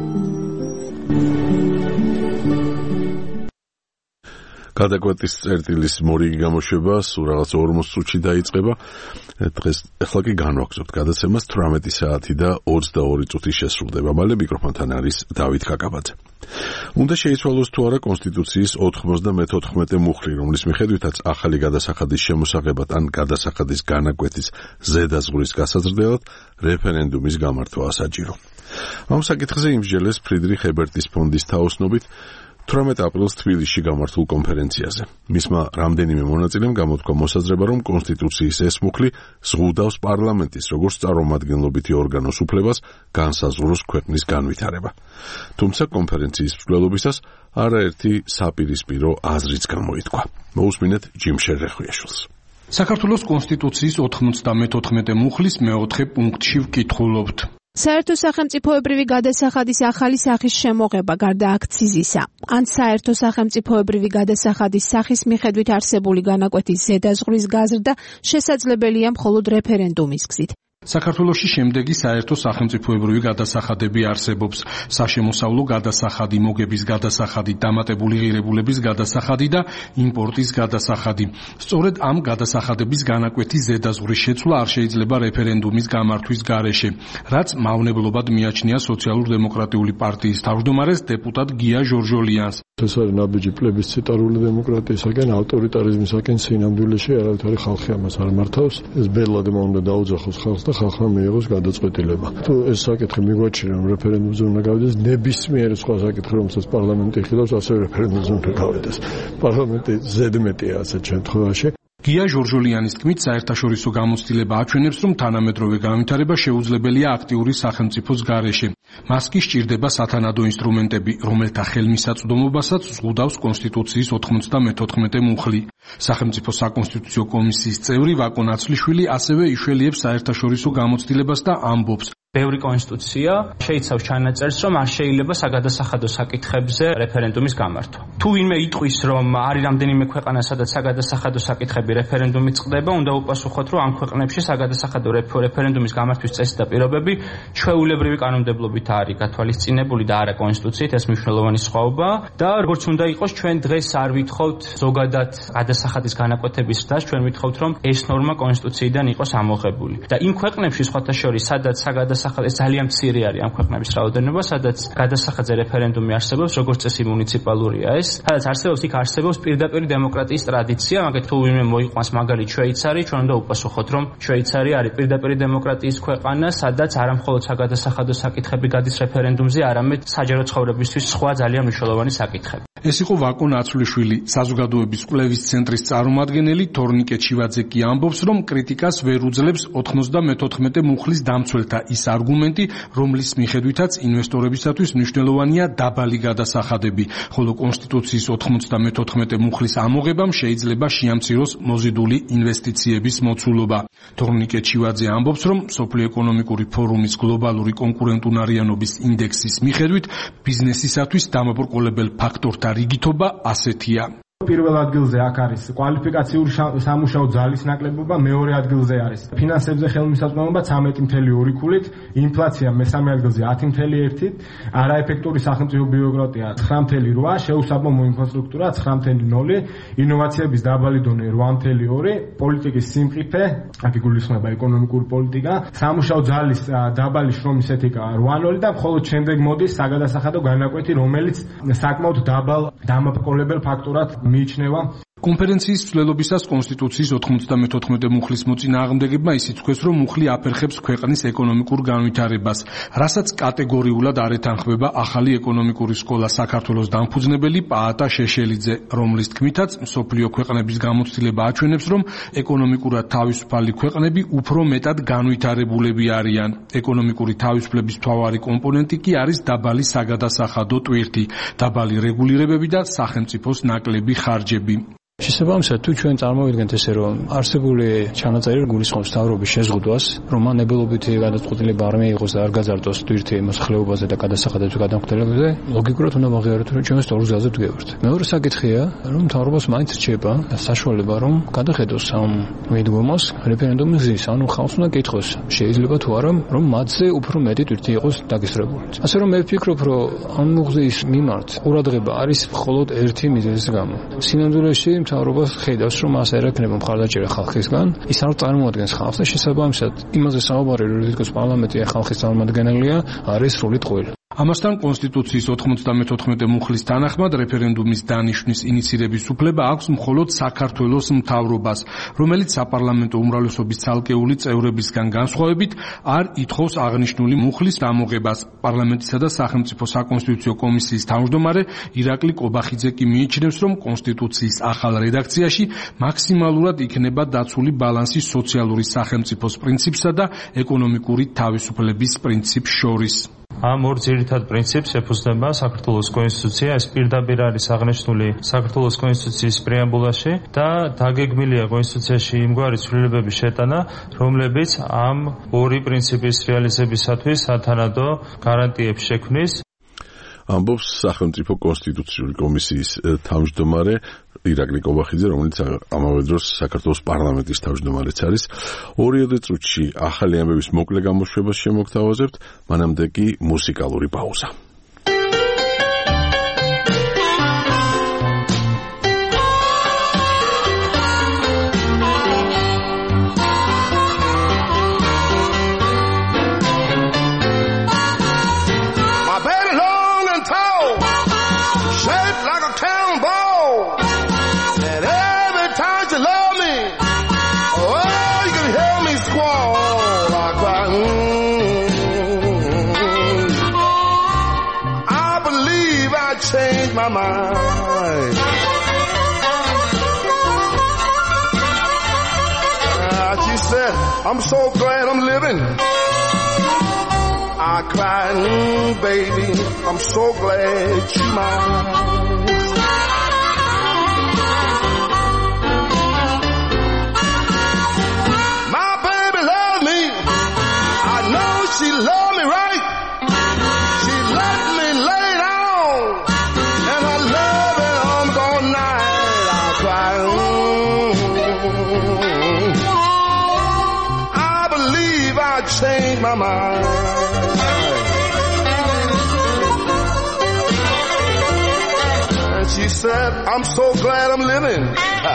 გადაკვეთის წერტილის მორიგი გამოშვება სულ რაღაც 40 წუთში დაიწყება. დღეს ახლა კი განვაგრძობთ გადაცემას 18 საათი და 22 წუთი შესრულდება. მალე მიკროფონთან არის დავით კაკაბაძე. უნდა შეიცვალოს თუ არა კონსტიტუციის 94 მუხლი, რომლის მიხედვითაც ახალი გადასახადის შემოსაღებად ან გადასახადის განაკვეთის ზედაზღვრის გასაზრდელად რეფერენდუმის გამართვა საჭირო. ამ საკითხზე იმსჯელეს ფრიდრიხ ებერტის ფონდის თაოსნობით 18 აპრილს თბილისში გამართულ კონფერენციაზე. მისმა რამდენიმე მონაწილემ გამოთქვა მოსაზრება, რომ კონსტიტუციის ეს მუხლი ზღუდავს პარლამენტის როგორც წარმომადგენლობითი ორგანოს უფლებას განსაზღვროს ქვეყნის განვითარება. თუმცა კონფერენციის მსვლელობისას არაერთი საპირისპირო აზრიც გამოითქვა. მოусმინეთ ჯიმშერ რეხვიაშვილს. საქართველოს კონსტიტუციის 94 მუხლის მე-4 პუნქტში ვკითხულობთ. საერთო სახელმწიფოებრივი გადასახადის ახალი სახის შემოღება გარდა აქციზისა, ან საერთო სახელმწიფოებრივი გადასახადის სახის მიხედვით არსებული განაკვეთის ზედაზღვრის გაზრდა შესაძლებელია მხოლოდ რეფერენდუმის გზით. საქართველოში შემდეგი საერთო სახელმწიფოებრივი გადასახადები არსებობს: საშემოსავლო გადასახადი, მოგების გადასახადი, დამატებული ღირებულების გადასახადი და იმპორტის გადასახადი. სწორედ ამ გადასახადების განაკვეთის ზედაზღვრის შეცვლა არ შეიძლება რეფერენდუმის გამართვის გარეშე, რაც მავნებლობად მიაჩნია სოციალურ-დემოკრატიული პარტიის თავმჯდომარეს დეპუტატ გია ჟორჟოლიანს. ეს არის ნაბიჯი პლებისციტარული დემოკრატიისაგან, ავტორიტარიზმისაგან, სინამდვილეში არავითარი ხალხი ამას არ მართავს. ეს ბელადმა უნდა დაუძახოს ხალხს და ხალხმა მიიღოს გადაწყვეტილება. თუ ეს საკითხი მიგვაჩნია, რომ რეფერენდუმზე უნდა გავიდეს, ნებისმიერი სხვა საკითხი, რომელსაც პარლამენტი იხილავს, ასევე რეფერენდუმზე უნდა გავიდეს. პარლამენტი ზედმეტია ასეთ შემთხვევაში. გია ჟორჟოლიანის თქმით, საერთაშორისო გამოცდილება აჩვენებს, რომ თანამედროვე განვითარება შეუძლებელია აქტიური სახელმწიფოს გარეშე. მას კი სჭირდება სათანადო ინსტრუმენტები, რომელთა ხელმისაწვდომობასაც ზღუდავს კონსტიტუციის 94 მუხლი. სახელმწიფო საკონსტიტუციო კომისიის წევრი ვაკო ნაცლიშვილი ასევე იშველიებს საერთაშორისო გამოცდილებას და ამბობს: ბევრი კონსტიტუცია შეიცავს ჩანაწერს, რომ არ შეიძლება საგადასახადო საკითხებზე რეფერენდუმის გამართვა. თუ ვინმე იტყვის, რომ არის რამდენიმე ქვეყანა, სადაც საგადასახადო საკითხები რეფერენდუმით წყდება, უნდა უპასუხოთ, რომ ამ ქვეყნებში საგადასახადო რეფერენდუმის გამართვის წესი და პირობები ჩვეულებრივი კანონმდებლობით არის გათვალისწინებული და არა კონსტიტუციით, ეს მნიშვნელოვანი სხვაობა და როგორც უნდა იყოს, ჩვენ დღეს არ ვითხოვთ ზოგადად გადასახადის განაკვეთების ხდას, ჩვენ ვითხოვთ, რომ ეს ნორმა კონსტიტუციიდან იყოს ამოღებული. და იმ ქვეყნებში სხვათა შორის, სადაც ეს ძალიან მცირე არის ამ ქვეყნების რაოდენობა, სადაც გადასახადზე რეფერენდუმი არსებობს, როგორც წესი მუნიციპალურია ეს, სადაც არსებობს, იქ არსებობს პირდაპირ დემოკრატიის ტრადიცია, მაგალითად თუ ვინმე მოიყვანს მაგალითად შვეიცარი, ჩვენ უნდა უპასუხოთ, რომ შვეიცარი არის პირდაპირ დემოკრატიის ქვეყანა, სადაც არა მხოლოდ საგადასახადო საკითხები გადის რეფერენდუმზე, არამედ საჯარო ცხოვრებისთვის სხვა ძალიან მნიშვნელოვანი საკითხები. ეს იყო ვაკო ნაცვლიშვილი, საზოგადოების კვლევის ცენტრის წარმომადგენელი. თორნიკე ჩივაძე კი ამბობს, რომ კრიტიკას ვერ უძლებს 94 მუხლის დამცველთა ის არგუმენტი, რომლის მიხედვითაც ინვესტორებისათვის მნიშვნელოვანია დაბალი გადასახადები, ხოლო კონსტიტუციის 94 მუხლის ამოღებამ შეიძლება შეამციროს მოზიდული ინვესტიციების მოცულობა. თორნიკე ჩივაძე ამბობს, რომ სოფლიო ეკონომიკური ფორუმის გლობალური კონკურენტუნარიანობის ინდექსის მიხედვით ბიზნესისათვის დამაბრკოლებელ ფაქტორთა რიგითობა ასეთია. პირველ ადგილზე აქ არის კვალიფიკაციური სამუშაო ძალის ნაკლებობა, მეორე ადგილზე არის ფინანსებზე ხელმისაწვდომობა 13.2 ქულით, ინფლაცია მესამე ადგილზე 10.1-ით, არაეფექტური სახელმწიფო ბიუროკრატია 9.8, შეუსაბამო ინფრასტრუქტურა 9.0, ინოვაციების დაბალი დონე 8.2, პოლიტიკის სიმყიფე, აქ იგულისხმება ეკონომიკური პოლიტიკა, სამუშაო ძალის დაბალი შრომის ეთიკა 8.0 და მხოლოდ შემდეგ მოდის საგადასახადო განაკვეთი, რომელიც საკმაოდ დაბალ დამაბრკოლებელ ფაქტორად მიიჩნევა. კონფერენციის ცვლილობისას კონსტიტუციის 94 მუხლის მოწინააღმდეგებმა ისიც თქვეს, რომ მუხლი აფერხებს ქვეყნის ეკონომიკურ განვითარებას, რასაც კატეგორიულად არ ეთანხმება ახალი ეკონომიკური სკოლა საქართველოს დამფუძნებელი პაატა შეშელიძე, რომლის თქმითაც მსოფლიო ქვეყნების გამოცდილება აჩვენებს, რომ ეკონომიკურად თავისუფალი ქვეყნები უფრო მეტად განვითარებულები არიან. ეკონომიკური თავისუფლების მთავარი კომპონენტი კი არის დაბალი საგადასახადო ტვირთი, დაბალი რეგულირებები და სახელმწიფოს ნაკლები ხარჯები. შესაბამისად, თუ ჩვენ წარმოვიდგენთ ესე, რომ არსებული ჩანაწერი გულისხმობს მთავრობის შეზღუდვას, რომ მან ებელობითი გადაწყვეტილება არ მიიღოს და არ გაძარდოს ტვირთი მოსახლეობაზე და გადასახადებზე გადამხდელებზე, ლოგიკურად უნდა მოღიაროთ, რომ ჩვენ სწორ გზაზე ვდგევართ. მეორე საკითხია, რომ მთავრობას მაინც რჩება საშუალება, რომ გადახედოს ამ მიდგომას რეფერენდუმის გზის, ანუ ხალხს უნდა კითხოს, შეიძლება თუ არა, რომ მათზე უფრო მეტი ტვირთი იყოს დაგისრებული. ასე რომ მე ვფიქრობ, რომ ამ მუხლის მიმართ ყურადღება არის მხოლოდ ერთი მიზეზის გამო. სინამდვილეში მთავრობას ხედავს, რომ მას არ ექნება მხარდაჭერა ხალხისგან, ის არ წარმოადგენს ხალხს და შესაბამისად იმაზე საუბარი, რომ თითქოს პარლამენტი ხალხის წარმომადგენელია, არის სრულად ყვილი. ამასთან კონსტიტუციის 94 მუხლის თანახმად რეფერენდუმის დანიშვნის ინიცირების უფლება აქვს მხოლოდ საქართველოს მთავრობას, რომელიც საპარლამენტო უმრავლესობის ცალკეული წევრებისგან განსხვავებით არ ითხოვს აღნიშნული მუხლის ამოღებას. პარლამენტისა და სახელმწიფო საკონსტიტუციო კომისიის თავმჯდომარე ირაკლი კობახიძე კი მიიჩნევს, რომ კონსტიტუციის ახალ რედაქციაში მაქსიმალურად იქნება დაცული ბალანსი სოციალური სახელმწიფოს პრინციპსა და ეკონომიკური თავისუფლების პრინციპს შორის. ამ ორ ძირითად პრინციპს ეფუძნება საქართველოს კონსტიტუცია, ეს პირდაპირ არის აღნიშნული საქართველოს კონსტიტუციის პრეამბულაში და დაგეგმილია კონსტიტუციაში იმგვარი ცვლილებების შეტანა, რომლებიც ამ ორი პრინციპის რეალიზებისათვის სათანადო გარანტიებს შექმნის. ამბობს სახელმწიფო კონსტიტუციური კომისიის თავმჯდომარე ირაკლი კობახიძე, რომელიც ამავე დროს საქართველოს პარლამენტის თავმჯდომარეც არის. 2 წუთში ახალი ამბების მოკლე გამოშვებას შემოგთავაზებთ, მანამდე კი მუსიკალური პაუზა. My mind. She said, I'm so glad I'm living. I cried, baby, I'm so glad you're mine. My baby loved me. I know she loved me right. She let me lay down. Change my mind. And she said, I'm so glad I'm living.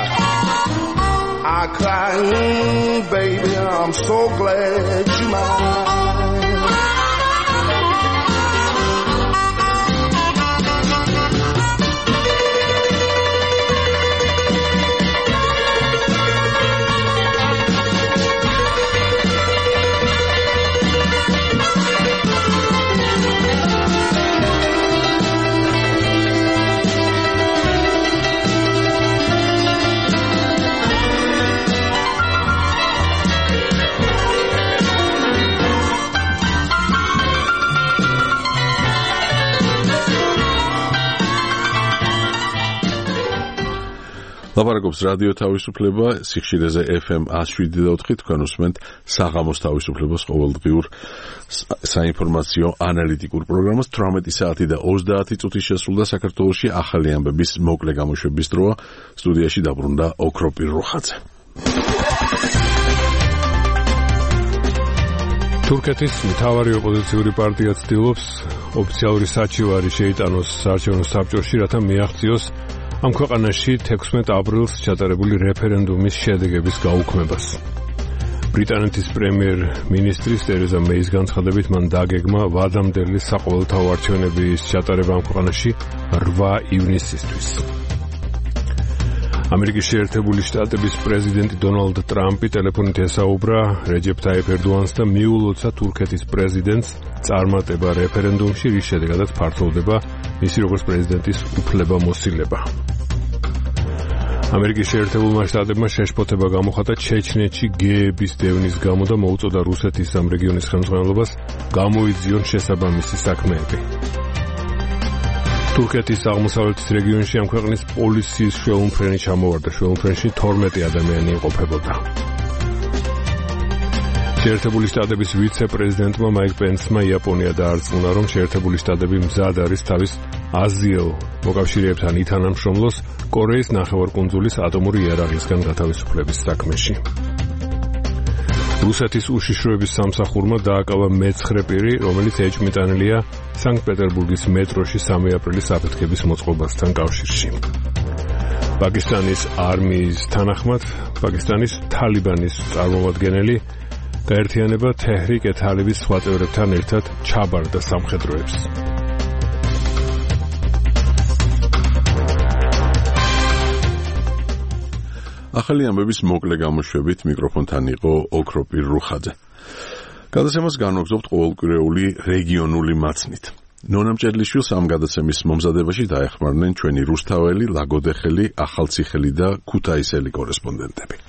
I cried, baby, I'm so glad you're mine. ლაპარაკობს რადიო თავისუფლება, სიხშირეზე FM 107.4 თქვენ უსმენთ საღამოს თავისუფლებას ყოველდღიურ საინფორმაციო ანალიტიკურ პროგრამას. 18 საათი და 30 წუთი შესრულდა საქართველოში ახალი ამბების მოკლე გამოშვების დროა. სტუდიაში დაბრუნდა ოქროპირ როხაძე. თურქეთის მთავარი ოპოზიციური პარტია ცდილობს ოფიციალური საჩივარი შეიტანოს საარჩევნო საბჭოში, რათა მიაღწიოს ამ ქვეყანაში 16 აპრილს ჩატარებული რეფერენდუმის შედეგების გაუქმებას. ბრიტანეთის პრემიერ-მინისტრის ტერეზა მეის განცხადებით მან დაგეგმა ვადამდელი საყოველთაო არჩევნების ჩატარება ამ ქვეყანაში 8 ივნისისთვის. ამერიკის შეერთებული შტატების პრეზიდენტი დონალდ ტრამპი ტელეფონით ესაუბრა რეჯეფ ტაიფ ერდოანს და მიულოცა თურქეთის პრეზიდენტს წარმატება რეფერენდუმში, რის შედეგადაც ფართოვდება მისი როგორც პრეზიდენტის უფლებამოსილება. ამერიკის შეერთებულმა შტატებმა შეშფოთება გამოხატა ჩეჩნეთში გეების დევნის გამო და მოუწოდა რუსეთის ამ რეგიონის ხელმძღვანელობას გამოიძიონ შესაბამისი საქმეები. თურქეთის აღმოსავლეთის რეგიონში ამ ქვეყნის პოლიციის შეუმფრენი ჩამოვარდა. შეუმფრენში 12 ადამიანი იმყოფებოდა. შეერთებული შტატების ვიცე-პრეზიდენტმა მაიკ პენსმა იაპონია დაარწმუნა, რომ შეერთებული შტატები მზად არის თავის აზიელ მოკავშირეებთან ითანამშრომლოს კორეის ნახევარკუნძულის ატომური იარაღისგან გათავისუფლების საქმეში. რუსეთის უშიშროების სამსახურმა დააკავა მე-9 პირი, რომელიც ეჭვმიტანილია სანქტ-პეტერბურგის მეტროში 3 აპრილის აფეთქების მოწყობასთან კავშირში. პაკისტანის არმიის თანახმად, პაკისტანის თალიბანის წარმომადგენელი გაერთიანება თეჰრიკ-ე-თალიბის სხვა წევრებთან ერთად ჩაბარდა სამხედროებს. ახალი ამბების მოკლე გამოშვებით მიკროფონთან იყო ოქროპირ როხაძე. გადაცემას განვაგრძობთ ყოველკვირეული რეგიონული მაცნით. ნონა მჭედლიშვილს ამ გადაცემის მომზადებაში დაეხმარნენ ჩვენი რუსთაველი, ლაგოდეხელი, ახალციხელი და ქუთაისელი კორესპონდენტები.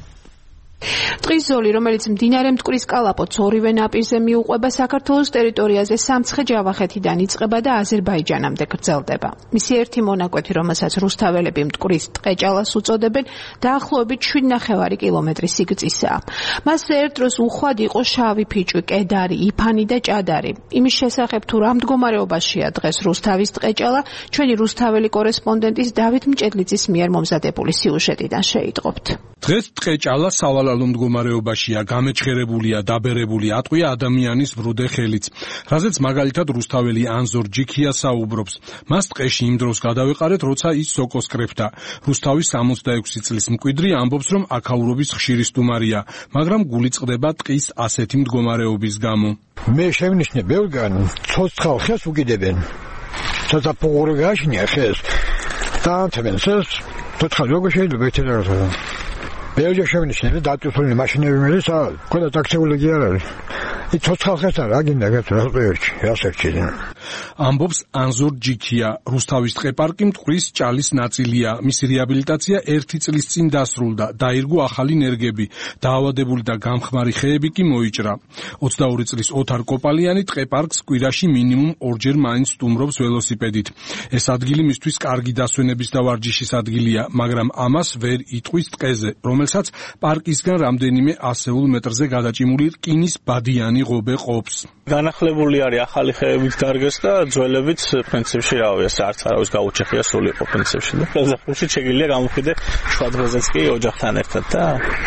ტყის ზოლი, რომელიც მდინარე მტკვრის კალაპოტს ორივე ნაპირზე მიუყვება, საქართველოს ტერიტორიაზე სამცხე-ჯავახეთიდან იწყება და აზერბაიჯანამდე გრძელდება. მისი ერთი მონაკვეთი, რომელსაც რუსთაველები მტკვრის ტყეჭალას უწოდებენ, დაახლოებით 7,5 კილომეტრის სიგრძისაა. მასზე ერთ დროს უხვად იყო შავი ფიჭვი, კედარი, იფანი და ჭადარი. იმის შესახებ თუ რა მდგომარეობაშია დღეს რუსთავის ტყეჭალა, ჩვენი რუსთაველი კორესპონდენტის დავით მჭედლიძის მიერ მომზადებული სიუჟეტიდან შეიტყობთ. დღეს ტყეჭალა სავალალო მდგომარეობაშია, გამეჩხერებულია, დაბერებული, ატყვია ადამიანის ბრუდე ხელიც, რაზეც მაგალითად რუსთაველი ანზორ ჯიქია საუბრობს. მას ტყეში იმ დროს გადავეყარეთ, როცა ის სოკოს კრეფდა. რუსთავის 66 წლის მკვიდრი ამბობს, რომ აქაურობის ხშირი სტუმარია, მაგრამ გული წყდება ტყის ასეთი მდგომარეობის გამო. მე შევნიშნე ბევრგან, ცოცხალ ხეს უკიდებენ. ცოტა პუღური გააჩნია ხეს. და თემენსეს ცოცხალ როგორ შეიძლება ეთერა. ბევრჯერ შევნიშნე და დაწვეული მაშინები მეც ყველა ტაქსეული კი არ არის. ის ცოცხალ ხეს არა, აგინდა გასწრაფებში, ასერჩიდან. ამბობს ანზორ ჯიქია. რუსთავის ტყე-პარკი მტკვრის ჭალის ნაწილია. მისი რეაბილიტაცია 1 წლის წინ დასრულდა. დაირგო ახალი ნერგები. დაავადებული და გამხმარი ხეები კი მოიჭრა. 22 წლის ოთარ კოპალიანი ტყე-პარკს კვირაში მინიმუმ 2-ჯერ მაინც სტუმრობს ველოსიპედით. ეს ადგილი მისთვის კარგი დასვენების და ვარჯიშის ადგილია, მაგრამ ამას ვერ იტყვის ტყეზე, რომელსაც პარკისგან რამდენიმე ასეულ მეტრზე გადაჭიმული რკინის ბადიანი ღობე ყოფს. განახლებული არის ახალი ხეებით დარგეს და ძველებით პრინციპში რავია, არც არავის გაუჩეხია სული იყო პრინციპში და ზაფხულში შეგიძლია გამოფიდე შუა დღესაც კი ოჯახთან ერთად და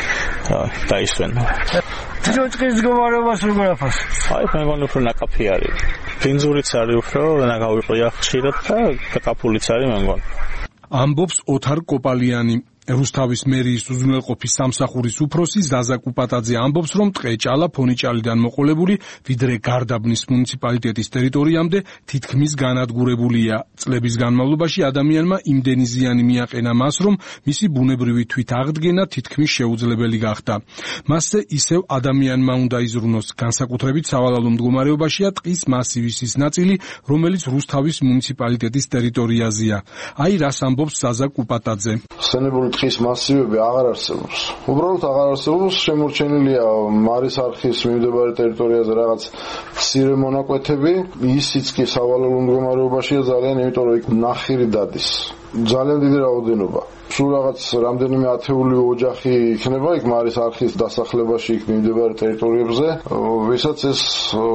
დაისვენა. ტყის მდგომარეობას როგორ აფას? აი, მეგონი უფრო ნაკაფი არის. ბინზურიც არის უფრო ნაგავიყია ხშირად და კაკაფულიც არის მეგონი. ამბობს ოთარ კოპალიანი. რუსთავის მერიის უზრუნველყოფის სამსახურის უფროსი ზაზა კუპატაძე ამბობს, რომ ტყეჭალა ფონიჭალიდან მოყოლებული, ვიდრე გარდაბნის მუნიციპალიტეტის ტერიტორიამდე თითქმის განადგურებულია. წლების განმავლობაში ადამიანმა იმდენი ზიანი მიაყენა მას, რომ მისი ბუნებრივი თვითაღდგენა თითქმის შეუძლებელი გახდა. მასზე ისევ ადამიანმა უნდა იზრუნოს, განსაკუთრებით სავალალო მდგომარეობაშია ტყის მასივის ის ნაწილი, რომელიც რუსთავის მუნიციპალიტეტის ტერიტორიაზეა. აი რას ამბობს ზაზა კუპატაძე. ტყის მასივები აღარ არსებობს. უბრალოდ აღარ არსებობს, შემორჩენილია მარის არხის მიმდებარე ტერიტორიაზე რაღაც მცირე მონაკვეთები, ისიც კი სავალალო მდგომარეობაშია ძალიან, იმიტომ რომ იქ ნახირი დადის. ძალიან დიდი რაოდენობა. სულ რაღაც რამდენიმე ათეული ოჯახი იქნება იქ მარის არხის დასახლებაში იქ მიმდებარე ტერიტორიებზე, ვისაც ეს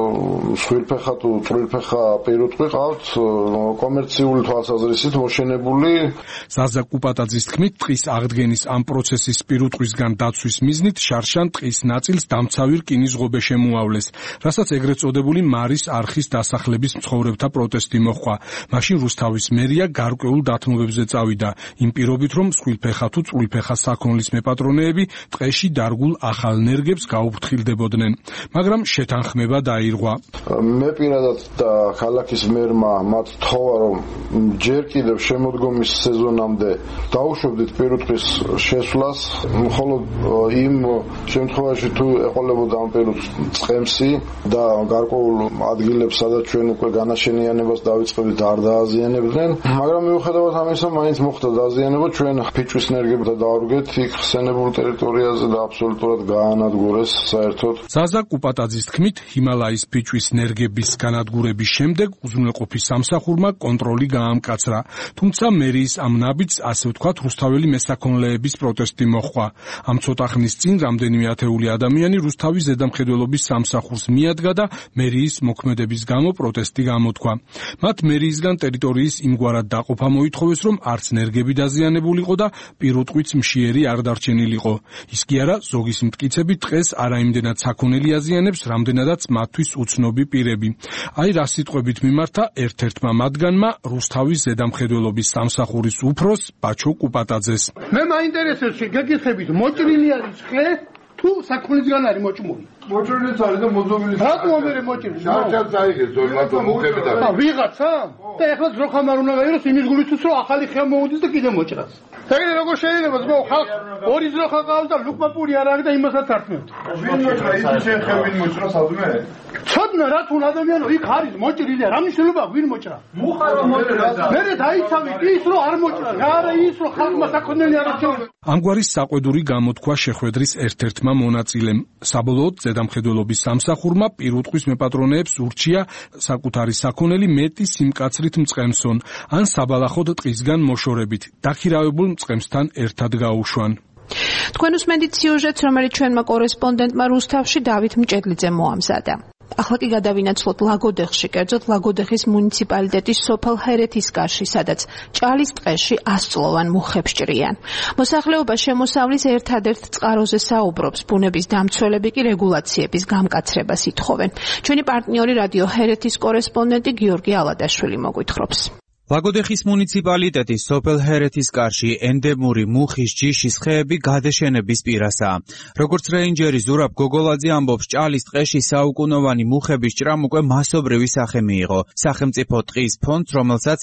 სხვილფეხა თუ წვრილფეხა პირუტყვი ყავთ კომერციული თვალსაზრისით მოშენებული. ზაზა კუპატაძის თქმით, ტყის აღდგენის ამ პროცესის პირუტყვისგან დაცვის მიზნით შარშან ტყის ნაწილს დამცავი რკინის ღობე შემოავლეს, რასაც ეგრეთ წოდებული მარის არხის დასახლების მცხოვრებთა პროტესტი მოჰყვა. მაშინ რუსთავის მერია გარკვეულ დათმობებზე წავიდა, იმ პირობით რომ სხვილფეხა თუ წვრილფეხა საქონლის მეპატრონეები ტყეში დარგულ ახალ ნერგებს გაუფრთხილდებოდნენ, მაგრამ შეთანხმება დაირღვა. მე პირადად და ქალაქის მერმა მათ თხოვა, რომ ჯერ კიდევ შემოდგომის სეზონამდე დაუშვებდით პირუტყვის შესვლას, მხოლოდ იმ შემთხვევაში თუ ეყოლებოდა ამ პირუტყვის წყემსი და გარკვეულ ადგილებს, სადაც ჩვენ უკვე განაშენიანებას დავიწყებდით, არ დააზიანებდნენ, მაგრამ მიუხედავად ამისა, მაინც მოხდა დაზიანება. ჩვენ ფიჭვის ნერგებთან დავარგეთ იქ ხსენებულ ტერიტორიაზე და აბსოლუტურად გაანადგურეს საერთოდ. ზაზა კუპატაძის თქმით, ჰიმალაის ფიჭვის ნერგების განადგურების შემდეგ უზრუნველყოფის სამსახურმა კონტროლი გაამკაცრა, თუმცა მერიის ამ ნაბიჯს, ასე ვთქვათ, რუსთაველი მესაქონლეების პროტესტი მოჰყვა. ამ ცოტა ხნის წინ რამდენიმე ათეული ადამიანი რუსთავის ზედამხედველობის სამსახურს მიადგა და მერიის მოქმედების გამო პროტესტი გამოთქვა. მათ მერიისგან ტერიტორიის იმგვარად დაყოფა მოითხოვეს, რომ არც ნერგები დაზიანებულიყო და პირუტყვიც მშიერი არ დარჩენილიყო. ის კი არა, ზოგის მტკიცები ტყეს არაიმდენად საქონელი აზიანებს, რამდენადაც მათთვის უცნობი პირები. აი რა სიტყვებით მიმართა ერთ-ერთმა მათგანმა რუსთავის ზედამხედველობის სამსახურის უფროს ბაჩო კუპატაძეს. მე მაინტერესებს შეგეკითხებით, მოჭრილი არის ხე თუ საქონლისგან არის მოჭმული? მოჭრილიც არის და მოძობილი. რატომ ამერე მოჭრილი? შარშად წაიღეს ზოლმატო მუხები და ვიღაცა? და ეხლა ძროხამარ უნდა გაიგოს იმის გულისთვის, რომ ახალი ხე მოუდის და კიდე მოჭრას. ეგრე როგორ შეიძლება ძმაო, ხალხ ორი ძროხა ყავს და ლუკმა პური არ არის და იმასაც ართმევთ. ვინ მოჭრა? ის შენ ხე ვინ მოჭრა სადმე? ცოდნა რა თუ ადამიანო იქ არის მოჭრილია, რა მნიშვნელობა ვინ მოჭრა? მუხა რომ მოჭრა. მე დაიცავით ის რომ არ მოჭრა, რა არა ის რომ ხალხმა საქონელი არ აჩვენა. ამგვარი საყვედური გამოთქვა შეხვედრის ერთ-ერთმა მონაწილემ. საბოლოოდ ზედამხედველობის სამსახურმა პირუტყვის მეპატრონეებს ურჩია საკუთარი საქონელი მეტი სიმკაცრით მწყემსონ, ან საბალახოდ ტყისგან მოშორებით დაქირავებულ მწყემსთან ერთად გაუშვან. თქვენ უსმენთ სიუჟეტს, რომელიც ჩვენმა კორესპონდენტმა რუსთავში დავით მჭედლიძემ მოამზადა. ახლა კი გადავინაცვლოთ ლაგოდეხში, კერძოდ ლაგოდეხის მუნიციპალიტეტის სოფელ ჰერეთისკარში, სადაც ჭალის ტყეში 100 წლოვან მუხებს ჭრიან. მოსახლეობა შემოსავლის ერთადერთ წყაროზე საუბრობს, ბუნების დამცველები კი რეგულაციების გამკაცრებას ითხოვენ. ჩვენი პარტნიორი რადიო ჰერეთის კორესპონდენტი გიორგი ალადაშვილი მოგვითხრობს. ლაგოდეხის მუნიციპალიტეტის სოფელ ჰერეთისკარში ენდემური მუხის ჯიშის ხეები გადაშენების პირასაა. როგორც რეინჯერი ზურაბ გოგოლაძე ამბობს, ჭალის ტყეში საუკუნოვანი მუხების ჭრამ უკვე მასობრივი სახე მიიღო. სახელმწიფო ტყის ფონდს, რომელსაც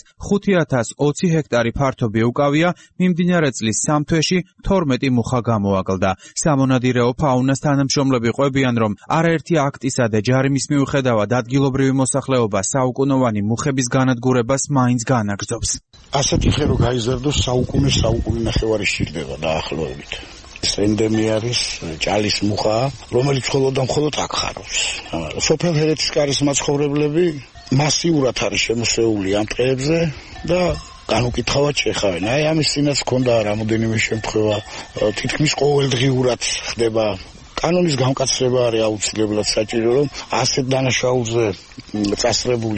5020 ჰექტარი ფართობი უკავია, მიმდინარე წლის 3 თვეში 12 მუხა გამოაკლდა. სამონადირეო ფაუნას თანამშრომლები ყვებიან, რომ არაერთი აქტისა და ჯარიმის მიუხედავად ადგილობრივი მოსახლეობა საუკუნოვანი მუხების განადგურებას მაინც განაგრძობს. ასეთი ხე რო გაიზარდოს საუკუნე ნახევარი სჭირდება დაახლოებით. ეს ენდემი არის ჭალის მუხა, რომელიც მხოლოდ აქ ხარობს. სოფელ ჰერეთისკარის მაცხოვრებლები მასიურად არის შემოსეული ამ ტყეებზე და განუკითხავად შეხავენ. აი ამის წინაც ჰქონდა რამოდენიმე შემთხვევა, თითქმის ყოველდღიურად ხდება. კანონის გამკაცრება არის აუცილებლად საჭირო, რომ ასეთ დანაშაულზე წასწრებული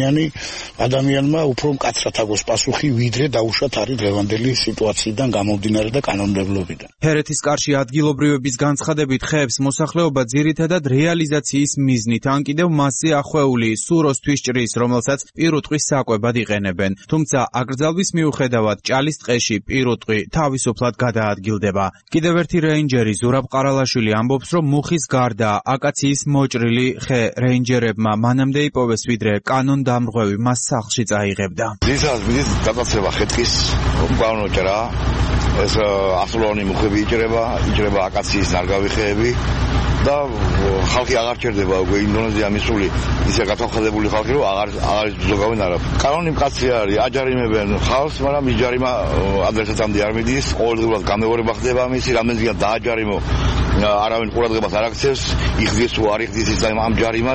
ადამიანმა უფრო მკაცრად აგოს პასუხი, ვიდრე დაუშვათ არის დღევანდელი სიტუაციიდან გამომდინარე და კანონმდებლობიდან. ჰერეთისკარში ადგილობრივების განცხადებით ხეებს მოსახლეობა ძირითადად რეალიზაციის მიზნით, ან კიდევ მასზე ახვეული სუროს თვისჭრის, რომელსაც პირუტყვის საკვებად იყენებენ. თუმცა აკრძალვის მიუხედავად ჭალის ტყეში პირუტყვი თავისუფლად გადაადგილდება. კიდევ ერთი რეინჯერი ზურაბ ყარალაშვილი ამბობს, რომ მუხის გარდა აკაციის მოჭრილი ხე რეინჯერებმა მანამდე იპოვეს, ვიდრე კანონდამრღვევი მას სახლში წაიღებდა. მის გადაცემა ხეთქის უკანონო ჭრა, ეს ასულოვანი მუხები იჭრება აკაციის ნარგავი ხეები და ხალხი აღარ ჭერდება უკვე ინდონეზია მისული ისე გათვალხაზებული ხალხი, რომ აღარ ზოგავენ არაფერს. კანონი მკაცრი არის, აჯარიმებენ ხალხს, მაგრამ ის ჯარიმა ადრესატამდე არ მიდის, ყოველდღიურად გამეორება ხდება მისი, რამდენჯერმე დააჯარიმო, არავინ ყურადღებას არ აქცევს, იხდის თუ არ იხდის ის ამ ჯარიმას.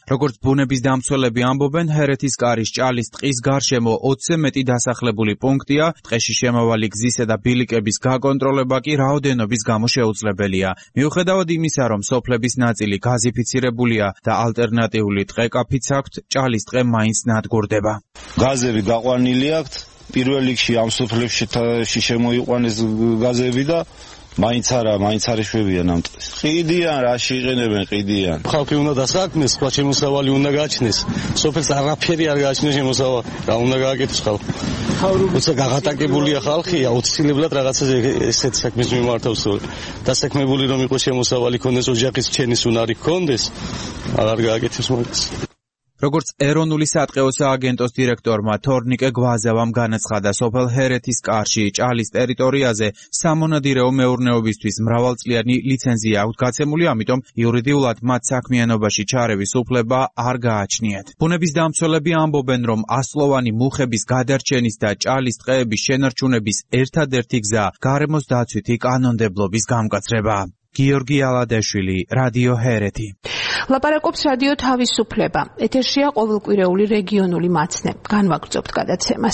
როგორც ბუნების დამცველები ამბობენ, ჰერეთის კარის ჭალის ტყის გარშემო 20-ზე მეტი დასახლებული პუნქტია, ტყეში შემავალი გზისა და ბილიკების გაკონტროლება კი რაოდენობის გამო შეუძლებელია. მიუხედავად იმისა, რომ სოფლების ნაწილი გაზიფიცირებულია და ალტერნატიული ტყეკაფიც აქვთ, ჭალის ტყე მაინც ნადგურდება. გაზები გაყვანილი აქვთ, პირველ რიგში ამ სოფლებში შემოიყვანეს გაზები და მაინც არ ეშვებიან ამ ტყეს. ყიდიან, რაში იყენებენ ყიდიან. ხალხი უნდა დასაქმდეს, სხვა შემოსავალი უნდა გააჩნდეს. სოფელს არაფერი არ გააჩნია შემოსავალი. რა უნდა გააკეთოს ხალხი? როცა გაღატაკებულია ხალხია, აუცილებლად რაღაცაზე ესეთ საქმეს მიმართავს. დასაქმებული რომ იყოს შემოსავალი ქონდეს, ოჯახის ჩენის უნარი ქონდეს, აღარ გააკეთოს მაგას. როგორც ეროვნული სატყეო სააგენტოს დირექტორმა თორნიკე გვაზავამ განაცხადა, სოფელ ჰერეთის კარში ჭალის ტერიტორიაზე სამონადირეო მეურნეობისთვის მრავალწლიანი ლიცენზია აქვს გაცემული, ამიტომ იურიდიულად მათ საქმიანობაში ჩარევის უფლება არ გააჩნიათ. ბუნების დამცველები ამბობენ, რომ ასლოვანი მუხების გადარჩენის და ჭალის ტყეების შენარჩუნების ერთადერთი გზა გარემოს დაცვითი კანონმდებლობის გამკაცრება. გიორგი ალადაშვილი, რადიო ჰერეთი. ლაპარაკობს რადიო თავისუფლება. ეთერშია ყოველკვირეული რეგიონული მაცნე. განვაგრძობთ გადაცემას.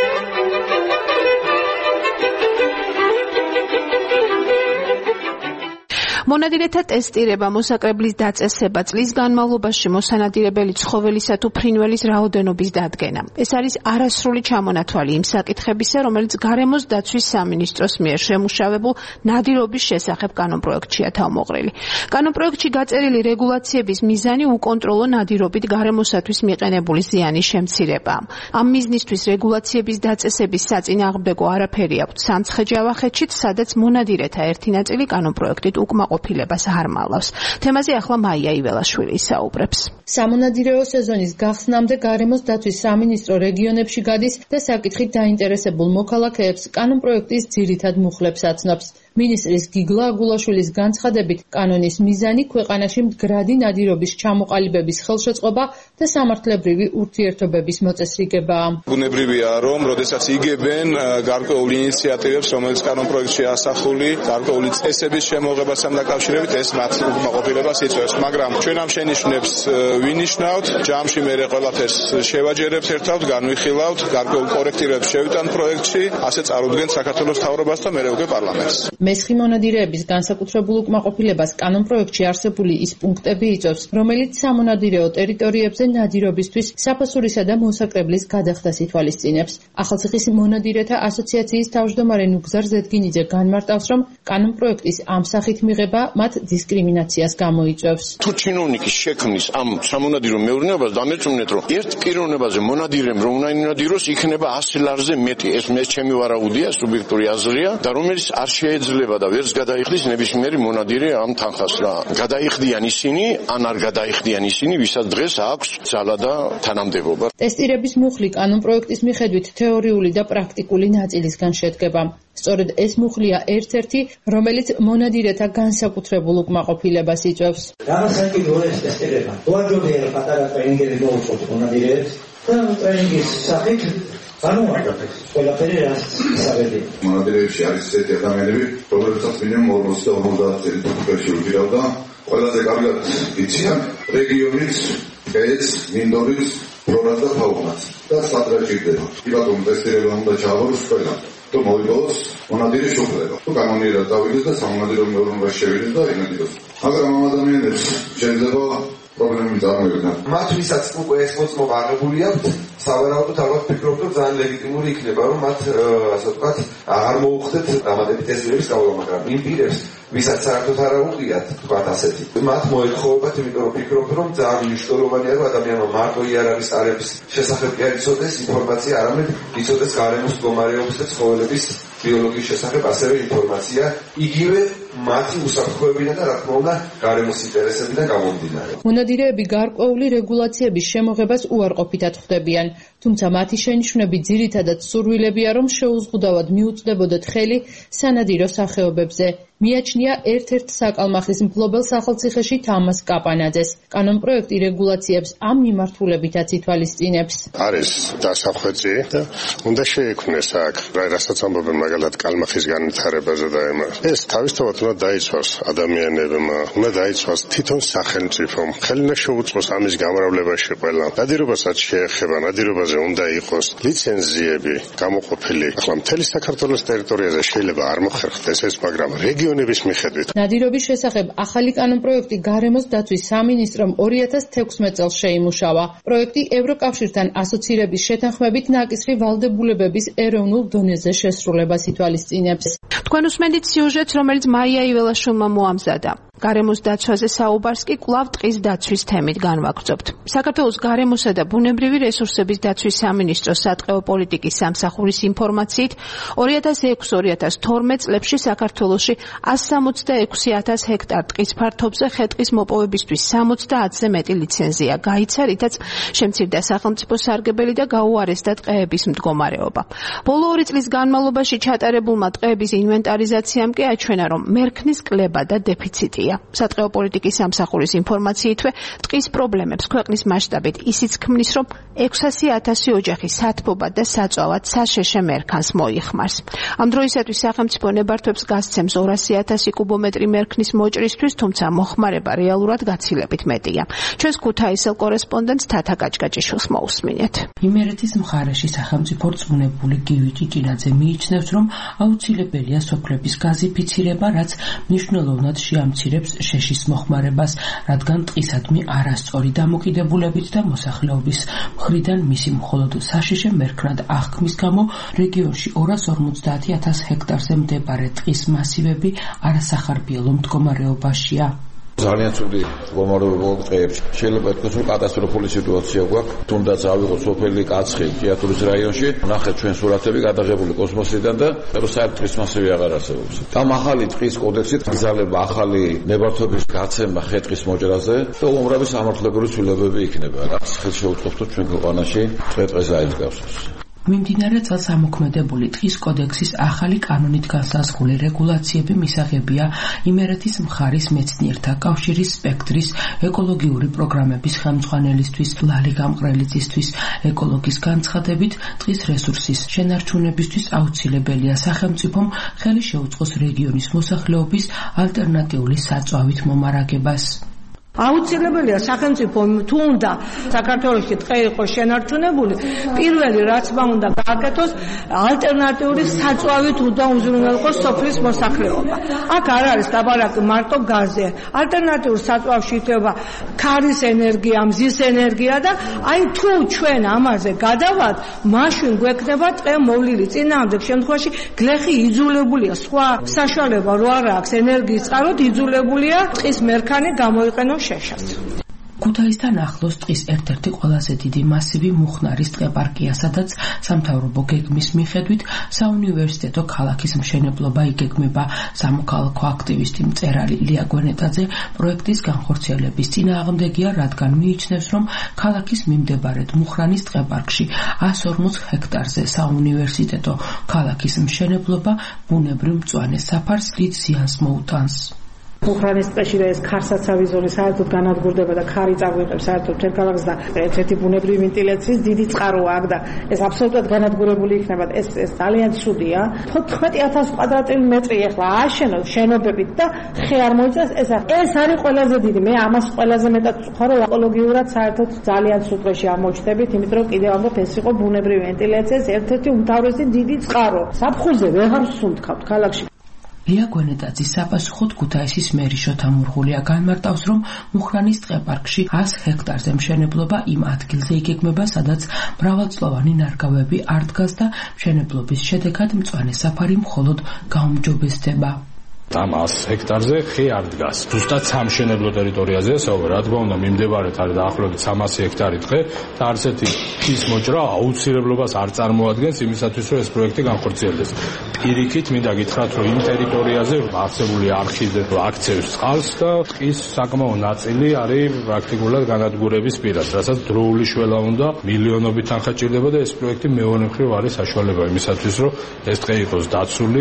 მონადირეთა ტესტირება, მოსაკრებლის დაწესება, წლის განმავლობაში მოსანადირებელი ცხოველისა თუ ფრინველის რაოდენობის დადგენა. ეს არის არასრული ჩამონათვალი იმ საკითხებისა, რომელიც გარემოს დაცვის სამინისტროს მიერ შემუშავებულ ნადირობის შესახებ კანონპროექტშია თავმოყრილი. კანონპროექტში გაწერილი რეგულაციების მიზანი უკონტროლო ნადირობით გარემოსათვის მიყენებული ზიანის შემცირებაა. ამ მიზნისთვის რეგულაციების დაწესების საწინააღმდეგო არაფერი აქვთ სამცხე-ჯავახეთშიც, სადაც მონადირეთა ერთი ნაწილი კანონპროექტით უკმაყოფილებას არმალავს. თემაზე ახლა მაია იველაშვილი ისაუბრებს. სამონადირეო სეზონის გახსნამდე გარემოს დაცვის სამინისტრო რეგიონებში გადის და საკითხით დაინტერესებულ მოქალაქეებს კანონპროექტის ძირითად მუხლებს აცნობს. მინისტრის გიგლა აგულაშვილის განცხადებით, კანონის მიზანი ქვეყანაში მდგრადი ნადირობის ჩამოყალიბების ხელშეწყობა და სამართლებრივი ურთიერთობების მოწესრიგებაა. ბუნებრივია, რომ როდესაც იგებენ გარკვეულ ინიციატივებს, რომელიც კანონპროექტში ასახული, გარკვეული წესების შემოღებასთან დაკავშირებით, ეს მათ უკმაყოფილებას იწვევს. მაგრამ ჩვენ ამ შენიშვნებს ვინიშნავთ, ჯამში მე ყველაფერს შევაჯერებთ ერთად, განვიხილავთ, გარკვეულ კორექტირებს შევიტანთ პროექტში, ასე წარუდგენთ საქართველოს მთავრობას და მერე უკვე პარლამენტს. მესხი მონადირეების განსაკუთრებულ უკმაყოფილებას კანონპროექტში არსებული ის პუნქტები იწვევს, რომელიც სამონადირეო ტერიტორიებზე ნადირობისთვის საფასურისა და მოსაკრებლის გადახდას ითვალისწინებს. ახალციხის მონადირეთა ასოციაციის თავმჯდომარე ნუგზარ ზედგინიძე განმარტავს, რომ კანონპროექტის ამ სახით მიღება მათ დისკრიმინაციას გამოიწვევს. თუ ჩინოვნიკის შექმნის ამ სამონადირო მეურნეობას დამერწმუნეთ, რომ ერთ პიროვნებაზე მონადირემ რომ უნდა ინადიროს, იქნება 100 ლარზე მეტი. ეს ჩემი ვარაუდია, სუბიექტური აზრია და რომელიც არ შეიძლება და ვერც გადაიხდის ნებისმიერი მონადირე ამ თანხას რა. გადაიხდიან ისინი, ან არ გადაიხდიან ისინი, ვისაც დღეს აქვს ძალა და თანამდებობა. ტესტირების მუხლი კანონპროექტის მიხედვით თეორიული და პრაქტიკული ნაწილისგან შედგება. სწორედ ეს მუხლია ერთ-ერთი, რომელიც მონადირეთა განსაკუთრებულ უკმაყოფილებას იწვევს. გამოსაკიდო ეს ტესტირება. თუაჯობია პატარა ტრენინგები მოუწოდოთ მონადირეებს და ტრენინგის სახით განუვარდებს ყველაფერი რაც ისაბები. მონადირეებში არის ესეთი ადამიანები, რომლებსაც მინიმუმ 40-50 წელი თუკეში უჭირავდა. ყველაზე კარგად იციან რეგიონის ეს მინდორის ფლორას და ფაუნას და სადრაჭირდება. იბატონ ტესტირება უნდა ჩააბაროს ყველა. თუ მოიგოს მონადირის შუქლება. თუ განონიერად დავიდეს და სამონადირო მეურნეობაში შევიდეს და ინადიროს. მაგრამ ამ ადამიანებს შეიძლება პრობლემები წარმოიქმნას. მათ ვისაც უკვე ეს მოწმობა აღებული აქვთ, სავარაუდოდ ალბათ ფიქრობ, რომ ძალიან ლეგიტიმური იქნება, რომ მათ ასე ვთქვათ, აღარ მოუხდეთ დამატებით ტესტირების სწავლა, მაგრამ იმ პირებს, ვისაც საერთოდ არ აუღიათ, ვთქვათ ასეთი. მათ მოეთხოვებათ, იმიტომ რომ ფიქრობ, რომ ძალიან მნიშვნელოვანია, რომ ადამიანმა მარტო იარაღის არების შესახებ კი არ იცოდეს ინფორმაცია, არამედ იცოდეს გარემოს მდგომარეობის და ცხოველების ბიოლოგიის შესახებ ასევე ინფორმაცია, იგივე მათი უსაფრთხოებიდან და რა თქმა უნდა გარემოს ინტერესებიდან გამომდინარე. მონადირეები გარკვეული რეგულაციების შემოღებას უარყოფითად ხვდებიან, თუმცა მათი შენიშვნები ძირითადად სურვილებია, რომ შეუზღუდავად მიუწვდებოდათ ხელი სანადირო სახეობებზე. მიაჩნია ერთ-ერთ საკალმახის მფლობელს ახალციხეში თამას კაპანაძეს. კანონპროექტი რეგულაციებს ამ მიმართულებითაც ითვალისწინებს. არის დასახვეწი და უნდა შეექმნეს აქ, რასაც ამბობენ მაგალითად კალმახის განვითარებაზე და ეს თავისთავად უნდა დაიცვას ადამიანებმა, უნდა დაიცვას თვითონ სახელმწიფომ, ხელი უნდა შეუწყოს ამის გამრავლებაში ყველა. ნადირობასაც შეეხება, ნადირობაზე უნდა იყოს ლიცენზიები გამოყოფილი. ახლა მთელი საქართველოს ტერიტორიაზე შეიძლება არ მოხერხდეს ეს, მაგრამ რეგიონების მიხედვით. ნადირობის შესახებ ახალი კანონპროექტი გარემოს დაცვის სამინისტრომ 2016 წელს შეიმუშავა. პროექტი ევროკავშირთან ასოცირების შეთანხმებით ნაკისრი ვალდებულებების ეროვნულ დონეზე შესრულებას ითვალისწინებს. თქვენ უსმენთ სიუჟეტს, რომელიც მარია იველაშვილმა მოამზადა. გარემოს დაცვაზე საუბარს კი კვლავ ტყის დაცვის თემით განვაგრძობთ. საქართველოს გარემოსა და ბუნებრივი რესურსების დაცვის სამინისტროს სატყეო პოლიტიკის სამსახურის ინფორმაციით 2006-2012 წლებში საქართველოში 166,000 ჰექტარ ტყის ფართობზე ხე-ტყის მოპოვებისთვის 70-ზე მეტი ლიცენზია გაიცა, რითაც შემცირდა სახელმწიფო სარგებელი და გაუარესდა ტყეების მდგომარეობა. ბოლო 2 წლის განმავლობაში ჩატარებულმა ტყეების ინვენტარიზაციამ კი აჩვენა, რომ მერქნის კლება და დეფიციტია. სატყეო პოლიტიკის სამსახურის ინფორმაციითვე ტყის პრობლემებს ქვეყნის მასშტაბით ისიც ქმნის, რომ 600,000 ოჯახი სათბობად და საწვავად საშეშე მერქანს მოიხმარს. ამ დროისათვის სახელმწიფო ნებართვებს გასცემს 200,000 კუბომეტრი მერქნის მოჭრისთვის, თუმცა მოხმარება რეალურად გაცილებით მეტია. ჩვენს ქუთაისელ კორესპონდენტს თათა კაჭკაჭიშვილს მოусმინეთ. იმერეთის მხარეში სახელმწიფო რწმუნებული გივი ჭიჭინაძე მიიჩნევს, რომ აუცილებელია სოფლების გაზიფიცირება, რაც მნიშვნელოვნად შეამცირებს შეშის მოხმარებას, რადგან ტყისადმი არასწორი დამოკიდებულებით და მოსახლეობის მხრიდან მისი მხოლოდ საშიშე მერქნად აღქმის გამო რეგიონში 250,000 ჰექტარზე მდებარე ტყის მასივები არასახარბიელო მდგომარეობაშია. ძალიან ცუდი მდგომარეობა ტყეებში. შეიძლება ითქვას, რომ კატასტროფული სიტუაცია გვაქვს. თუნდაც ავიღოთ სოფელი კაცხი ჭიათურის რაიონში, ნახეთ ჩვენ სურათები გადაღებული კოსმოსიდან და საერთოდ ტყის მასივი აღარ არსებობს. ამ ახალი ტყის კოდექსით გზალება ახალი ნებართვების გაცემა ხე-ტყის მოჭრაზე და უამრავი სამართლებრივი ცვლილებები იქნება. რაც ხელს შეუწყობს თუ ჩვენ ქვეყანაში ტყე-ტყეს აიძგავსოს. მიმდინარე წელს ამოქმედებული ტყის კოდექსის ახალი კანონით განსაზღვრული რეგულაციები მისაღებია იმერეთის მხარის მეცნიერთა კავშირის სპექტრის ეკოლოგიური პროგრამების ხელმძღვანელისთვის ლალი გამყრელიძისთვის. ეკოლოგის განცხადებით, ტყის რესურსის შენარჩუნებისთვის აუცილებელია სახელმწიფომ ხელი შეუწყოს რეგიონის მოსახლეობის ალტერნატიული საწვავით მომარაგებას. აუცილებელია სახელმწიფომ თუ უნდა საქართველოში ტყე იყოს შენარჩუნებული, პირველი რაც უნდა გააკეთოს, ალტერნატიული საწვავით უნდა უზრუნველყოს სოფლის მოსახლეობა. აქ არ არის ლაპარაკი მარტო გაზზე. ალტერნატიულ საწვავში იქნება ქარის ენერგია, მზის ენერგია და აი თუ ჩვენ ამაზე გადავალთ, მაშინ გვექნება ტყე მოვლილი. წინააღმდეგ შემთხვევაში გლეხი იძულებულია, სხვა საშუალება რო არ აქვს ენერგიის წყაროდ, იძულებულია ტყის მერქანი გამოიყენოს შეშას. ქუთაისთან ახლოს ტყის ერთ-ერთი ყველაზე დიდი მასივი მუხნარის ტყეპარკია, სადაც სამთავრობო გეგმის მიხედვით საუნივერსიტეტო ქალაქის მშენებლობა იგეგმება. სამოქალაქო აქტივისტი მწერალი ლია გვენეტაძე პროექტის განხორციელების წინააღმდეგია, რადგან მიიჩნევს, რომ ქალაქის მიმდებარედ მუხრანის ტყეპარკში 140 ჰექტარზე საუნივერსიტეტო ქალაქის მშენებლობა ბუნებრივ მწვანე საფარს დიდ ზიანს მოუტანს. მუხრანის ტყეში და ეს ქარსაცავი ზოლი საერთოდ განადგურდება და ქარი წაგვიყებს საერთოდ მთელ ქალაქს და ერთ-ერთი ბუნებრივი ვენტილაციის დიდი წყაროა აქ და ეს აბსოლუტურად განადგურებული იქნება. ეს ძალიან ცუდია. 14,000 კვადრატმეტრი ახლა ააშენოს შენობებით და ხე არ მოიწეს. ეს არის ყველაზე დიდი. მე ამას ყველაზე მეტად ვწუხარო, ეკოლოგიურად საერთოდ ძალიან ცუდ დღეში აღმოჩნდებით, იმიტომ რომ კიდევ ამბობ ეს იყო ბუნებრივი ვენტილაციის ერთ-ერთი უმთავრესი დიდი წყარო. საფხულზე ვეღარ ვსუნთქავთ ქალაქში. ლია გვენეტაძის საპასუხოდ ქუთაისის მერი შოთა მურღულია განმარტავს, რომ მუხრანის ტყეპარკში 100 ჰექტარზე მშენებლობა იმ ადგილზე იგეგმება, სადაც მრავალწლოვანი ნარგავები არ დგას და მშენებლობის შედეგად მწვანე საფარი მხოლოდ გაუმჯობესდება. ამ 100 ჰექტარზე ხე არ დგას. ზუსტად სამშენებლო ტერიტორიაზეა საუბარი. რა თქმა უნდა, მიმდებარედ არის დაახლოებით 300 ჰექტარი ტყე და არც ერთი ხის მოჭრა აუცილებლობას არ წარმოადგენს იმისათვის, რომ ეს პროექტი განხორციელდეს. პირიქით მინდა გითხრათ, რომ იმ ტერიტორიაზე არსებული არხიზე აქცევს წყალს და ტყის საკმაო ნაწილი არის პრაქტიკულად განადგურების პირას, რასაც დროული შველა უნდა მილიონობით თანხა ჭირდება და ეს პროექტი მეორე მხრივ არის საშუალება იმისათვის, რომ ეს ტყე იყოს დაცული.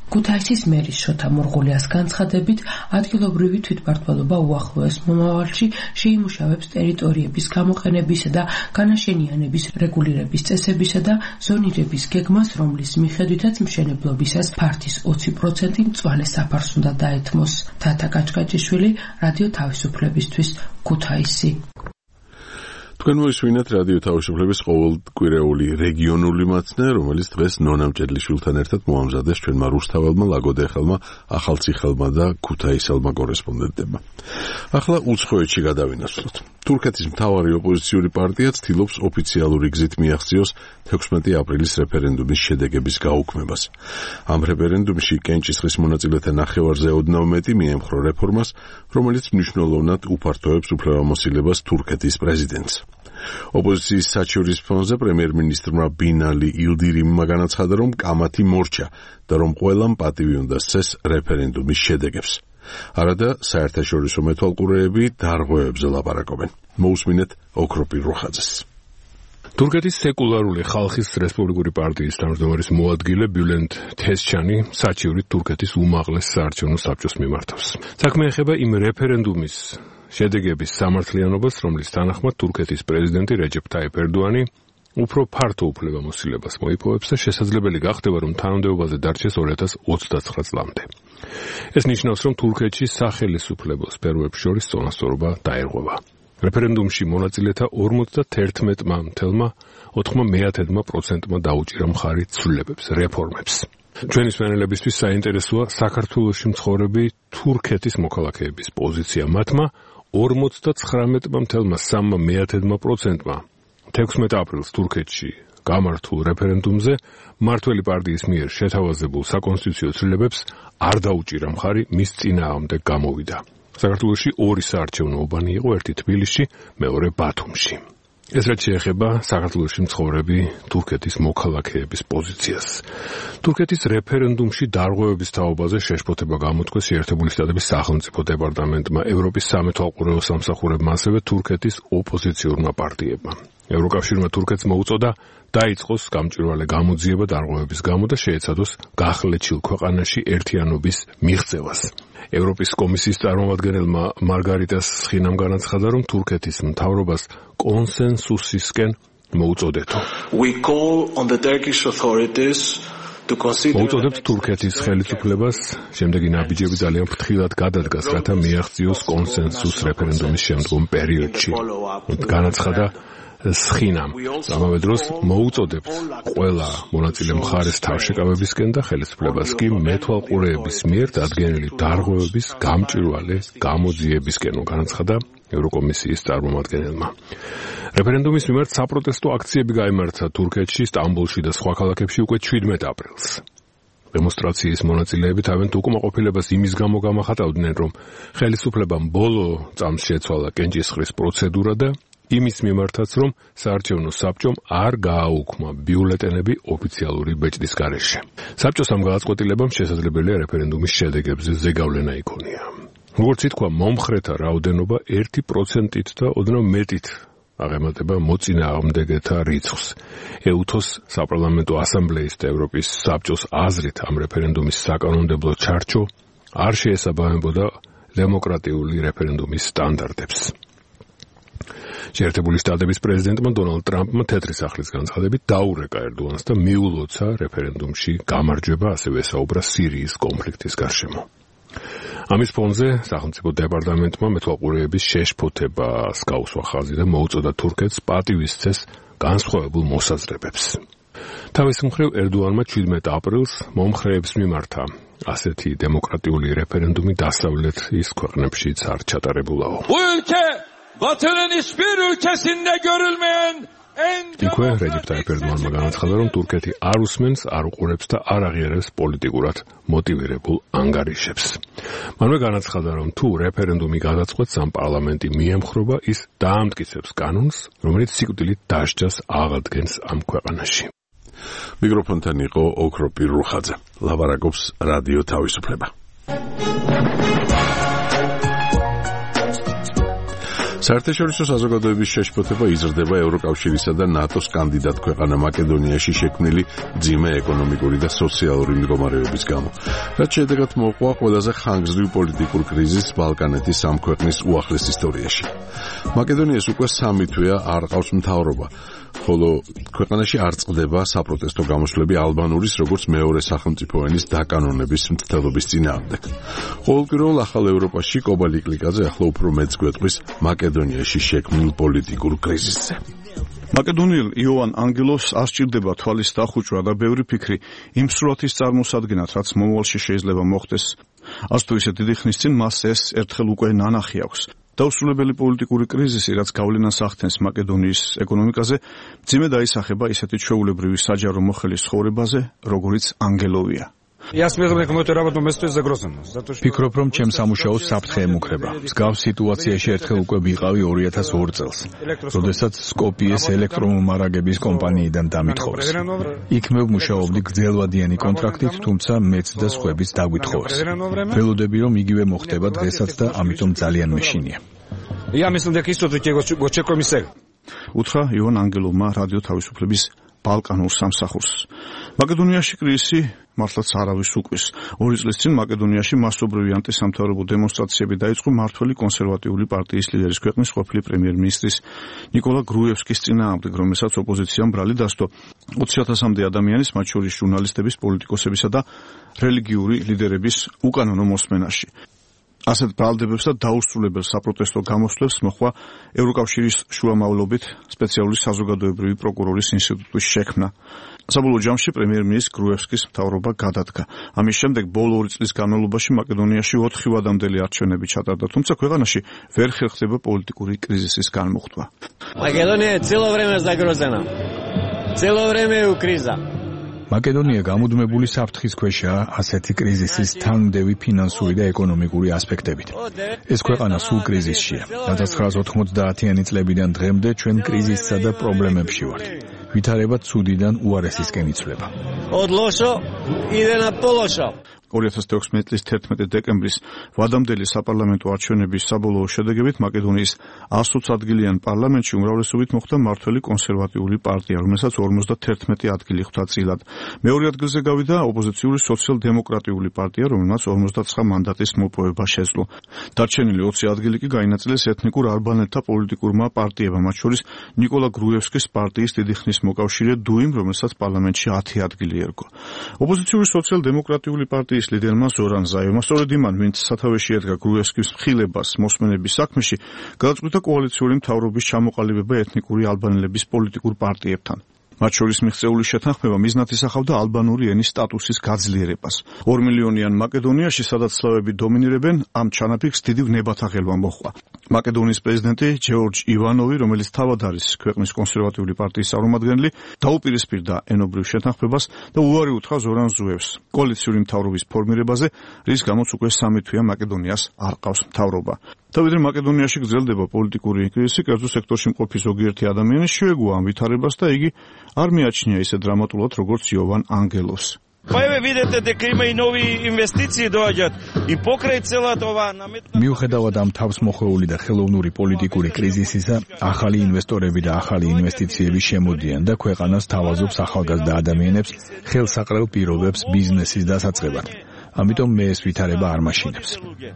ქუთაისის მერის შოთა მურღულიას განცხადებით, ადგილობრივი თვითმმართველობა უახლოეს მომავალში შეიმუშავებს ტერიტორიების გამოყენებისა და განაშენიანების რეგულირების წესებისა და ზონირების გეგმას, რომლის მიხედვითაც მშენებლობისას ფართის 20% მწვანე საფარს უნდა დაეთმოს. თათა კაჭკაჭიშვილი, რადიო თავისუფლებისთვის, ქუთაისი. თქვენ მოისმინეთ რადიო თავისუფლების ყოველკვირეული რეგიონული მათნე, რომელიც დღეს ნონა მჭედლიშვილთან ერთად მოამზადეს ჩვენმა რუსთაველმა, ლაგოდეხელმა, ახალციხელმა და ქუთაისელმა კორესპონდენტებმა. ახლა უცხოეთში გადავინაცვლოთ. თურქეთის მთავარი ოპოზიციური პარტია ცდილობს ოფიციალური გზით მიაღწიოს 16 აპრილის რეფერენდუმის შედეგების გაუქმებას. ამ რეფერენდუმში კენჭისყრის მონაწილეთა ნახევარზე ოდნავ მეტი მიემხრო რეფორმას, რომელიც მნიშვნელოვნად უფართოებს უფლებამოსილებას თურქეთის პრეზიდენტს. ოპოზიციის საჩივრის ფონზე პრემიერ-მინისტრმა ბინალი ილდირიმმა განაცხადა, რომ კამათი მორჩა და რომ ყველამ პატივი უნდა სცეს რეფერენდუმის შედეგებს. არადა საერთაშორისო მეთვალყურეები დარღვევებზე ლაპარაკობენ. მოусმინეთ ოქროპირ როხაძეს. თურქეთის სეკულარული ხალხის რესპუბლიკური პარტიის თავმჯდომარის მოადგილე ბიულენდ თესჩანი საჩივრით თურქეთის უმაღლეს საარჩევნო საბჭოს მიმართავს. საქმე ეხება იმ რეფერენდუმის შედეგების სამართლიანობას, რომლის თანახმად თურქეთის პრეზიდენტი რეჯეპ ტაიპ ერდოანი უფრო ფართო უფლებამოსილებას მოიპოვებს და შესაძლებელი გახდება, რომ თანამდებობაზე დარჩეს 2029 წლამდე. ეს ნიშნავს, რომ თურქეთში სახელისუფლებო სფეროებს შორის წონასწორობა დაერღვევა. რეფერენდუმში მონაწილეთა 51,4%-მა დაუჭირა მხარი ცვლილებებს, რეფორმებს. ჩვენი მსმენელებისთვის საინტერესოა საქართველოში მცხოვრები თურქეთის მოქალაქეების პოზიცია. მათმა 59,3%-მა 16 აპრილს თურქეთში გამართულ რეფერენდუმზე მმართველი პარტიის მიერ შეთავაზებულ საკონსტიტუციო ცვლილებებს არ დაუჭირა მხარი, მის წინააღმდეგ გამოვიდა. საქართველოში ორი საარჩევნო უბანი იყო, ერთი თბილისში, მეორე ბათუმში. ეს რაც შეეხება საქართველოში მცხოვრები თურქეთის მოქალაქეების პოზიციას. თურქეთის რეფერენდუმში დარღვევების თაობაზე შეშფოთება გამოთქვეს შეერთებული შტატების სახელმწიფო დეპარტამენტმა, ევროპის სამეთვალყურეო სამსახურებმა, ასევე თურქეთის ოპოზიციურმა პარტიებმა. ევროკავშირმა თურქეთს მოუწოდა დაიწყოს გამჭვირვალე გამოძიება დარღვევების გამო და შეეცადოს გახლეჩილ ქვეყანაში ერთიანობის მიღწევას. ევროპის კომისიის წარმომადგენელმა მარგარიტას სხინამ განაცხადა, რომ თურქეთის მთავრობას კონსენსუსისკენ მოუწოდეთო. მოუწოდებთ თურქეთის ხელისუფლებას შემდეგი ნაბიჯები ძალიან ფრთხილად გადადგას, რათა მიაღწიოს კონსენსუს რეფერენდუმის შემდგომ პერიოდში. განაცხადა სხინამ. ამავე დროს მოუწოდებთ ყველა მონაწილე მხარეს თავშეკავებისკენ და ხელისუფლებას კი მეთვალყურეების მიერ დადგენილი დარღვევების გამჭვირვალე გამოძიებისკენ, განაცხადა ევროკომისიის წარმომადგენელმა. რეფერენდუმის მიმართ საპროტესტო აქციები გაიმართა თურქეთში, სტამბოლში და სხვა ქალაქებში უკვე 17 აპრილს. დემონსტრაციის მონაწილეები თავიანთ უკმაყოფილებას იმის გამო გამახატავდნენ, რომ ხელისუფლებამ ბოლო წამს შეცვალა კენჭისყრის პროცედურა და იმის მიმართაც, რომ საარჩევნო საბჭომ არ გააუქმა ბიულეტენები ოფიციალური ბეჭდის გარეშე. საბჭოს ამ გადაწყვეტილებამ შესაძლებელია რეფერენდუმის შედეგებზე ზეგავლენა იქონია. როგორც ითქვა, მომხრეთა რაოდენობა 1%-ით და ოდნავ მეტით აღემატება მოწინააღმდეგეთა რიცხვს. ეუთოს საპარლამენტო ასამბლეის და ევროპის საბჭოს აზრით ამ რეფერენდუმის საკანონმდებლო ჩარჩო არ შეესაბამებოდა დემოკრატიული რეფერენდუმის სტანდარტებს. შეერთებული შტატების პრეზიდენტმა დონალდ ტრამპმა თეთრი სახლის განცხადებით დაურეკა ერდოანს და მიულოცა რეფერენდუმში გამარჯვება, ასევე ესაუბრა სირიის კონფლიქტის გარშემო. ამის ფონზე სახელმწიფო დეპარტამენტმა მეთვალყურეების შეშფოთებას გაუსვა ხაზი და მოუწოდა თურქეთს პატივის სცეს განსხვავებულ მოსაზრებებს. თავის მხრივ ერდოანმა 17 აპრილს მომხრეებს მიმართა ასეთი დემოკრატიული რეფერენდუმი დასავლეთის ქვეყნებშიც არ ჩატარებულაო. Batı'nın hiçbir ülkesinde görülmeyen იქვე რეჯეპ ტაიპ ერდოანმა განაცხადა, რომ თურქეთი არ უსმენს, არ უყურებს და არ აღიარებს პოლიტიკურად მოტივირებულ ანგარიშებს. მანვე განაცხადა, რომ თუ რეფერენდუმი გადაწყვეტს, ამ პარლამენტი მიემხრობა, ის დაამტკიცებს კანონს, რომელიც სიკვდილით დასჯას აღადგენს ამ ქვეყანაში. მიკროფონთან იყო ოქროპირ რუხაძე. ლაპარაკობს რადიო თავისუფლება. საერთაშორისო საზოგადოების შეშფოთება იზრდება ევროკავშირისა და ნატოს კანდიდატ ქვეყანა მაკედონიაში შექმნილი მძიმე ეკონომიკური და სოციალური მდგომარეობის გამო. რაც შედეგად მოყვა ყველაზე ხანგრძლივ პოლიტიკურ კრიზისს ბალკანეთის ამ ქვეყნის უახლეს ისტორიაში. მაკედონიას უკვე 3 თვეა არ ყავს მთავრობა, ხოლო ქვეყანაში არ წყდება საპროტესტო გამოსვლები ალბანურის როგორც მეორე სახელმწიფო ენის დაკანონების მცდელობის წინააღმდეგ. ყოველკვირეულ ახალ ევროპაში კობალი კლიკაძე ახლა უფრო მეც გვეტყვის მაკედონიაში შექმნილ პოლიტიკურ კრიზისზე. მაკედონიელ იოან ანგელოს არ სჭირდება თვალის დახუჭვა და ბევრი ფიქრი იმ სურათის წარმოსადგენად, რაც მომავალში შეიძლება მოხდეს. არც თუ ისე დიდი ხნის წინ მას ეს ერთხელ უკვე ნანახი აქვს. დაუსრულებელი პოლიტიკური კრიზისი, რაც გავლენას ახდენს მაკედონიის ეკონომიკაზე, მძიმე დაისახება ისეთი ჩვეულებრივი საჯარო მოხელის ცხოვრებაზე, როგორიც ანგელოვია. Ფიქრობ, რომ ჩემ სამუშაოს საფრთხე ემუქრება. მსგავს სიტუაციაში ერთხელ უკვე ვიყავი 2002 წელს, როდესაც სკოპიეს ელექტრომომარაგების კომპანიიდან დამითხოვეს. იქ მე ვმუშაობდი გრძელვადიანი კონტრაქტით, თუმცა მეც და სხვებიც დაგვითხოვეს. ველოდები, რომ იგივე მოხდება დღესაც და ამიტომ ძალიან მეშინია. უთხრა იოან ანგელოვმა რადიო თავისუფლების ბალკანურ სამსახურს. მაკედონიაში კრიზისი მართლაც არავის უკვის. 2 წლის წინ მაკედონიაში მასობრივი ანტისამთავრობო დემონსტრაციები დაიწყო მმართველი კონსერვატიული პარტიის ლიდერის ქვეყნის ყოფილი პრემიერ-მინისტრის ნიკოლა გრუევსკის წინააღმდეგ, რომელსაც ოპოზიციამ ბრალი დასდო. 20,000-მდე ადამიანის, მათ შორის ჟურნალისტების, პოლიტიკოსებისა და რელიგიური ლიდერების უკანონო მოსმენაში. ასეთ ბრალდებებს და დაუსრულებელ საპროტესტო გამოსვლებს მოხდა ევროკავშირის შუამავლობით სპეციალური საზოგადოებრივი პროკურორის ინსტიტუტის შექმნა. საბოლოო ჯამში პრემიერ-მინისტრის გრუევსკის მთავრობა გადადგა. ამის შემდეგ ბოლო 2 წლის განმავლობაში მაკედონიაში 4 ვადამდელი არჩევნები ჩატარდა, თუმცა ქვეყანაში ვერ ხერხდება პოლიტიკური კრიზისის განმუხტვა. Македония цело время загрозена. Цело время у криза. მაკედონია გამუდმებული საფრთხის ქვეშაა ასეთი კრიზისის თანმდევი ფინანსური და ეკონომიკური ასპექტებით. ეს ქვეყანა სულ კრიზისშია. 1990-იანი წლებიდან დღემდე ჩვენ კრიზისსა და პრობლემებში ვართ. ვითარება ცუდიდან უარესისკენ იცვლება. 2016 წლის 11 დეკემბრის ვადამდელი საპარლამენტო არჩევნების საბოლოო შედეგებით მაკედონიის 120 ადგილიან პარლამენტში უმრავლესობით მოხდა მმართველი კონსერვატიული პარტია, რომელსაც 51 ადგილი ხვდა წილად. მეორე ადგილზე გავიდა ოპოზიციური სოციალ-დემოკრატიული პარტია, რომელმაც 59 მანდატის მოპოვება შეძლო. დარჩენილი 20 ადგილი კი გაინაწილეს ეთნიკურ ალბანელთა პოლიტიკურმა პარტიებმა, მათ შორის ნიკოლა გრუევსკის პარტიის დიდი ხნის მოკავშირე დუიმ, რომელსაც პარლამენტში 10 ადგილი ერგო. ოპოზიციური სოციალ-დემოკრატიული პარტიის ლიდერმა ზორან ზაევმა სწორედ იმან, ვინც სათავეში ედგა გრუევსკის მხილებას მოსმენების საქმეში, გადაწყვიტა კოალიციური მთავრობის ჩამოყალიბება ეთნიკური ალბანელების პოლიტიკურ პარტიებთან. მათ შორის მიღწეული შეთანხმება მიზნად ისახავდა ალბანური ენის სტატუსის გაძლიერებას. 2 მილიონიან მაკედონიაში, სადაც სლავები დომინირებენ, ამ ჩანაფიქრს დიდი ვნებათაღელვა მოჰყვა. მაკედონიის პრეზიდენტი ჯორჯ ივანოვი, რომელიც თავად არის ქვეყნის კონსერვატიული პარტიის წარმომადგენელი, დაუპირისპირდა ენობრივ შეთანხმებას და უარი უთხრა ზორან ზუევს კოალიციური მთავრობის ფორმირებაზე, რის გამოც უკვე 3 თვეა მაკედონიას არ ყავს მთავრობა. და ვიდრე მაკედონიაში გრძელდება პოლიტიკური კრიზისი, კერძო სექტორში მყოფი ზოგიერთი ადამიანი შეეგუა ამ ვითარებას და იგი არ მიაჩნია ისე დრამატულად, როგორც იოვან ანგელოს. მიუხედავად ამ თავსმოხვეული და ხელოვნური პოლიტიკური კრიზისისა, ახალი ინვესტორები და ახალი ინვესტიციები შემოდიან და ქვეყანას თავაზობს ახალგაზრდა ადამიანებს ხელსაყრელ პირობებს ბიზნესის დასაწყებად. ამიტომ მე ეს ვითარება არ მაშინებს.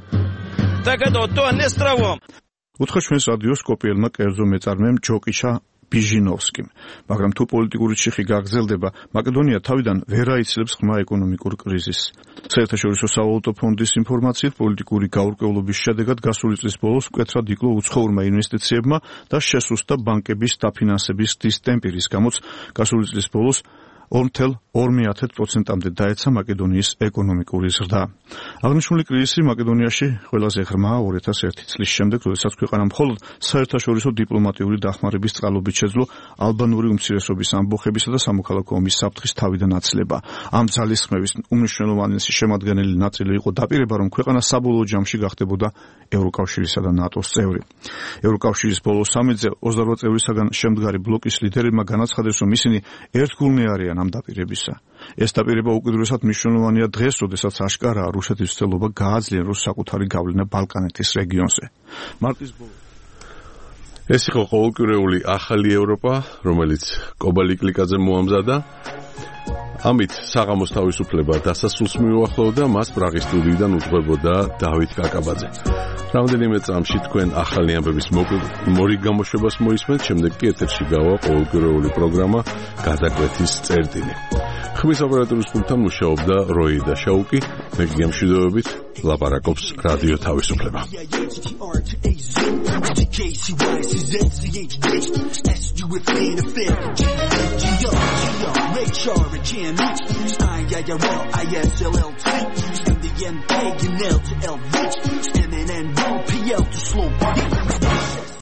უთხრა ჩვენს რადიოს სკოპიელმა კერძო მეწარმემ ჯოკიშა ბიჟინოვსკიმ, მაგრამ თუ პოლიტიკური ჩიხი გაგრძელდება, მაკედონია თავიდან ვერ აიცლებს ღრმა ეკონომიკურ კრიზისს. საერთაშორისო სავალუტო ფონდის ინფორმაციით, პოლიტიკური გაურკვევლობის შედეგად გასული წლის ბოლოს მკვეთრად იკლო უცხოურმა ინვესტიციებმა და შესუსტდა ბანკების დაფინანსების დისტემპი, რის გამოც გასული წლის ბოლოს 2,2%-მდე დაეცა მაკედონიის ეკონომიკური ზრდა. აღნიშნული კრიზისი მაკედონიაში ყველაზე ღრმა 2001 წლის შემდეგ, როდესაც ქვეყანა მხოლოდ საერთაშორისო დიპლომატიური დახმარების წყალობით შეძლო ალბანური უმცირესობის ამბოხებისა და სამოქალაქო ომის საფრთხის თავიდან აცლება. ამ ძალისხმევის უმნიშვნელოვანესი შემადგენელი ნაწილი იყო დაპირება, რომ ქვეყანა საბოლოო ჯამში გახდებოდა ევროკავშირისა და ნატოს წევრი. ევროკავშირის ბოლო სამიტზე 28 წევრისაგან შემდგარი ბლოკის ლიდერებმა განაცხადეს, რომ ისინი ერთგულნი არიან ამ დაპირებისა. ეს დაპირება უკიდურესად მნიშვნელოვანია დღეს, როდესაც აშკარაა რუსეთის ცდილობა გააძლიეროს საკუთარი გავლენა ბალკანეთის რეგიონზე. მარტის ბოლოს ეს იყო ყოველკვირეული ახალი ევროპა, რომელიც კობალიკლიკაძემ მოამზადა. ამით საღამოს თავისუფლება დასასრულს მიუახლოვდა, მას პრაღის სტუდიიდან უძღვებოდა დავით კაკაბაძე. რამდენიმე წამში თქვენ ახალი ამბების მორიგ გამოშვებას მოისმენთ, შემდეგ კი ეთერში გავა ყოველკვირეული პროგრამა გადაკვეთის წერტილი. ხმის ოპერატორის პულტთან მუშაობდა როი და შაუკი, მე გემშვიდობებით ლაპარაკობს რადიო თავისუფლება. MNN, PL to slow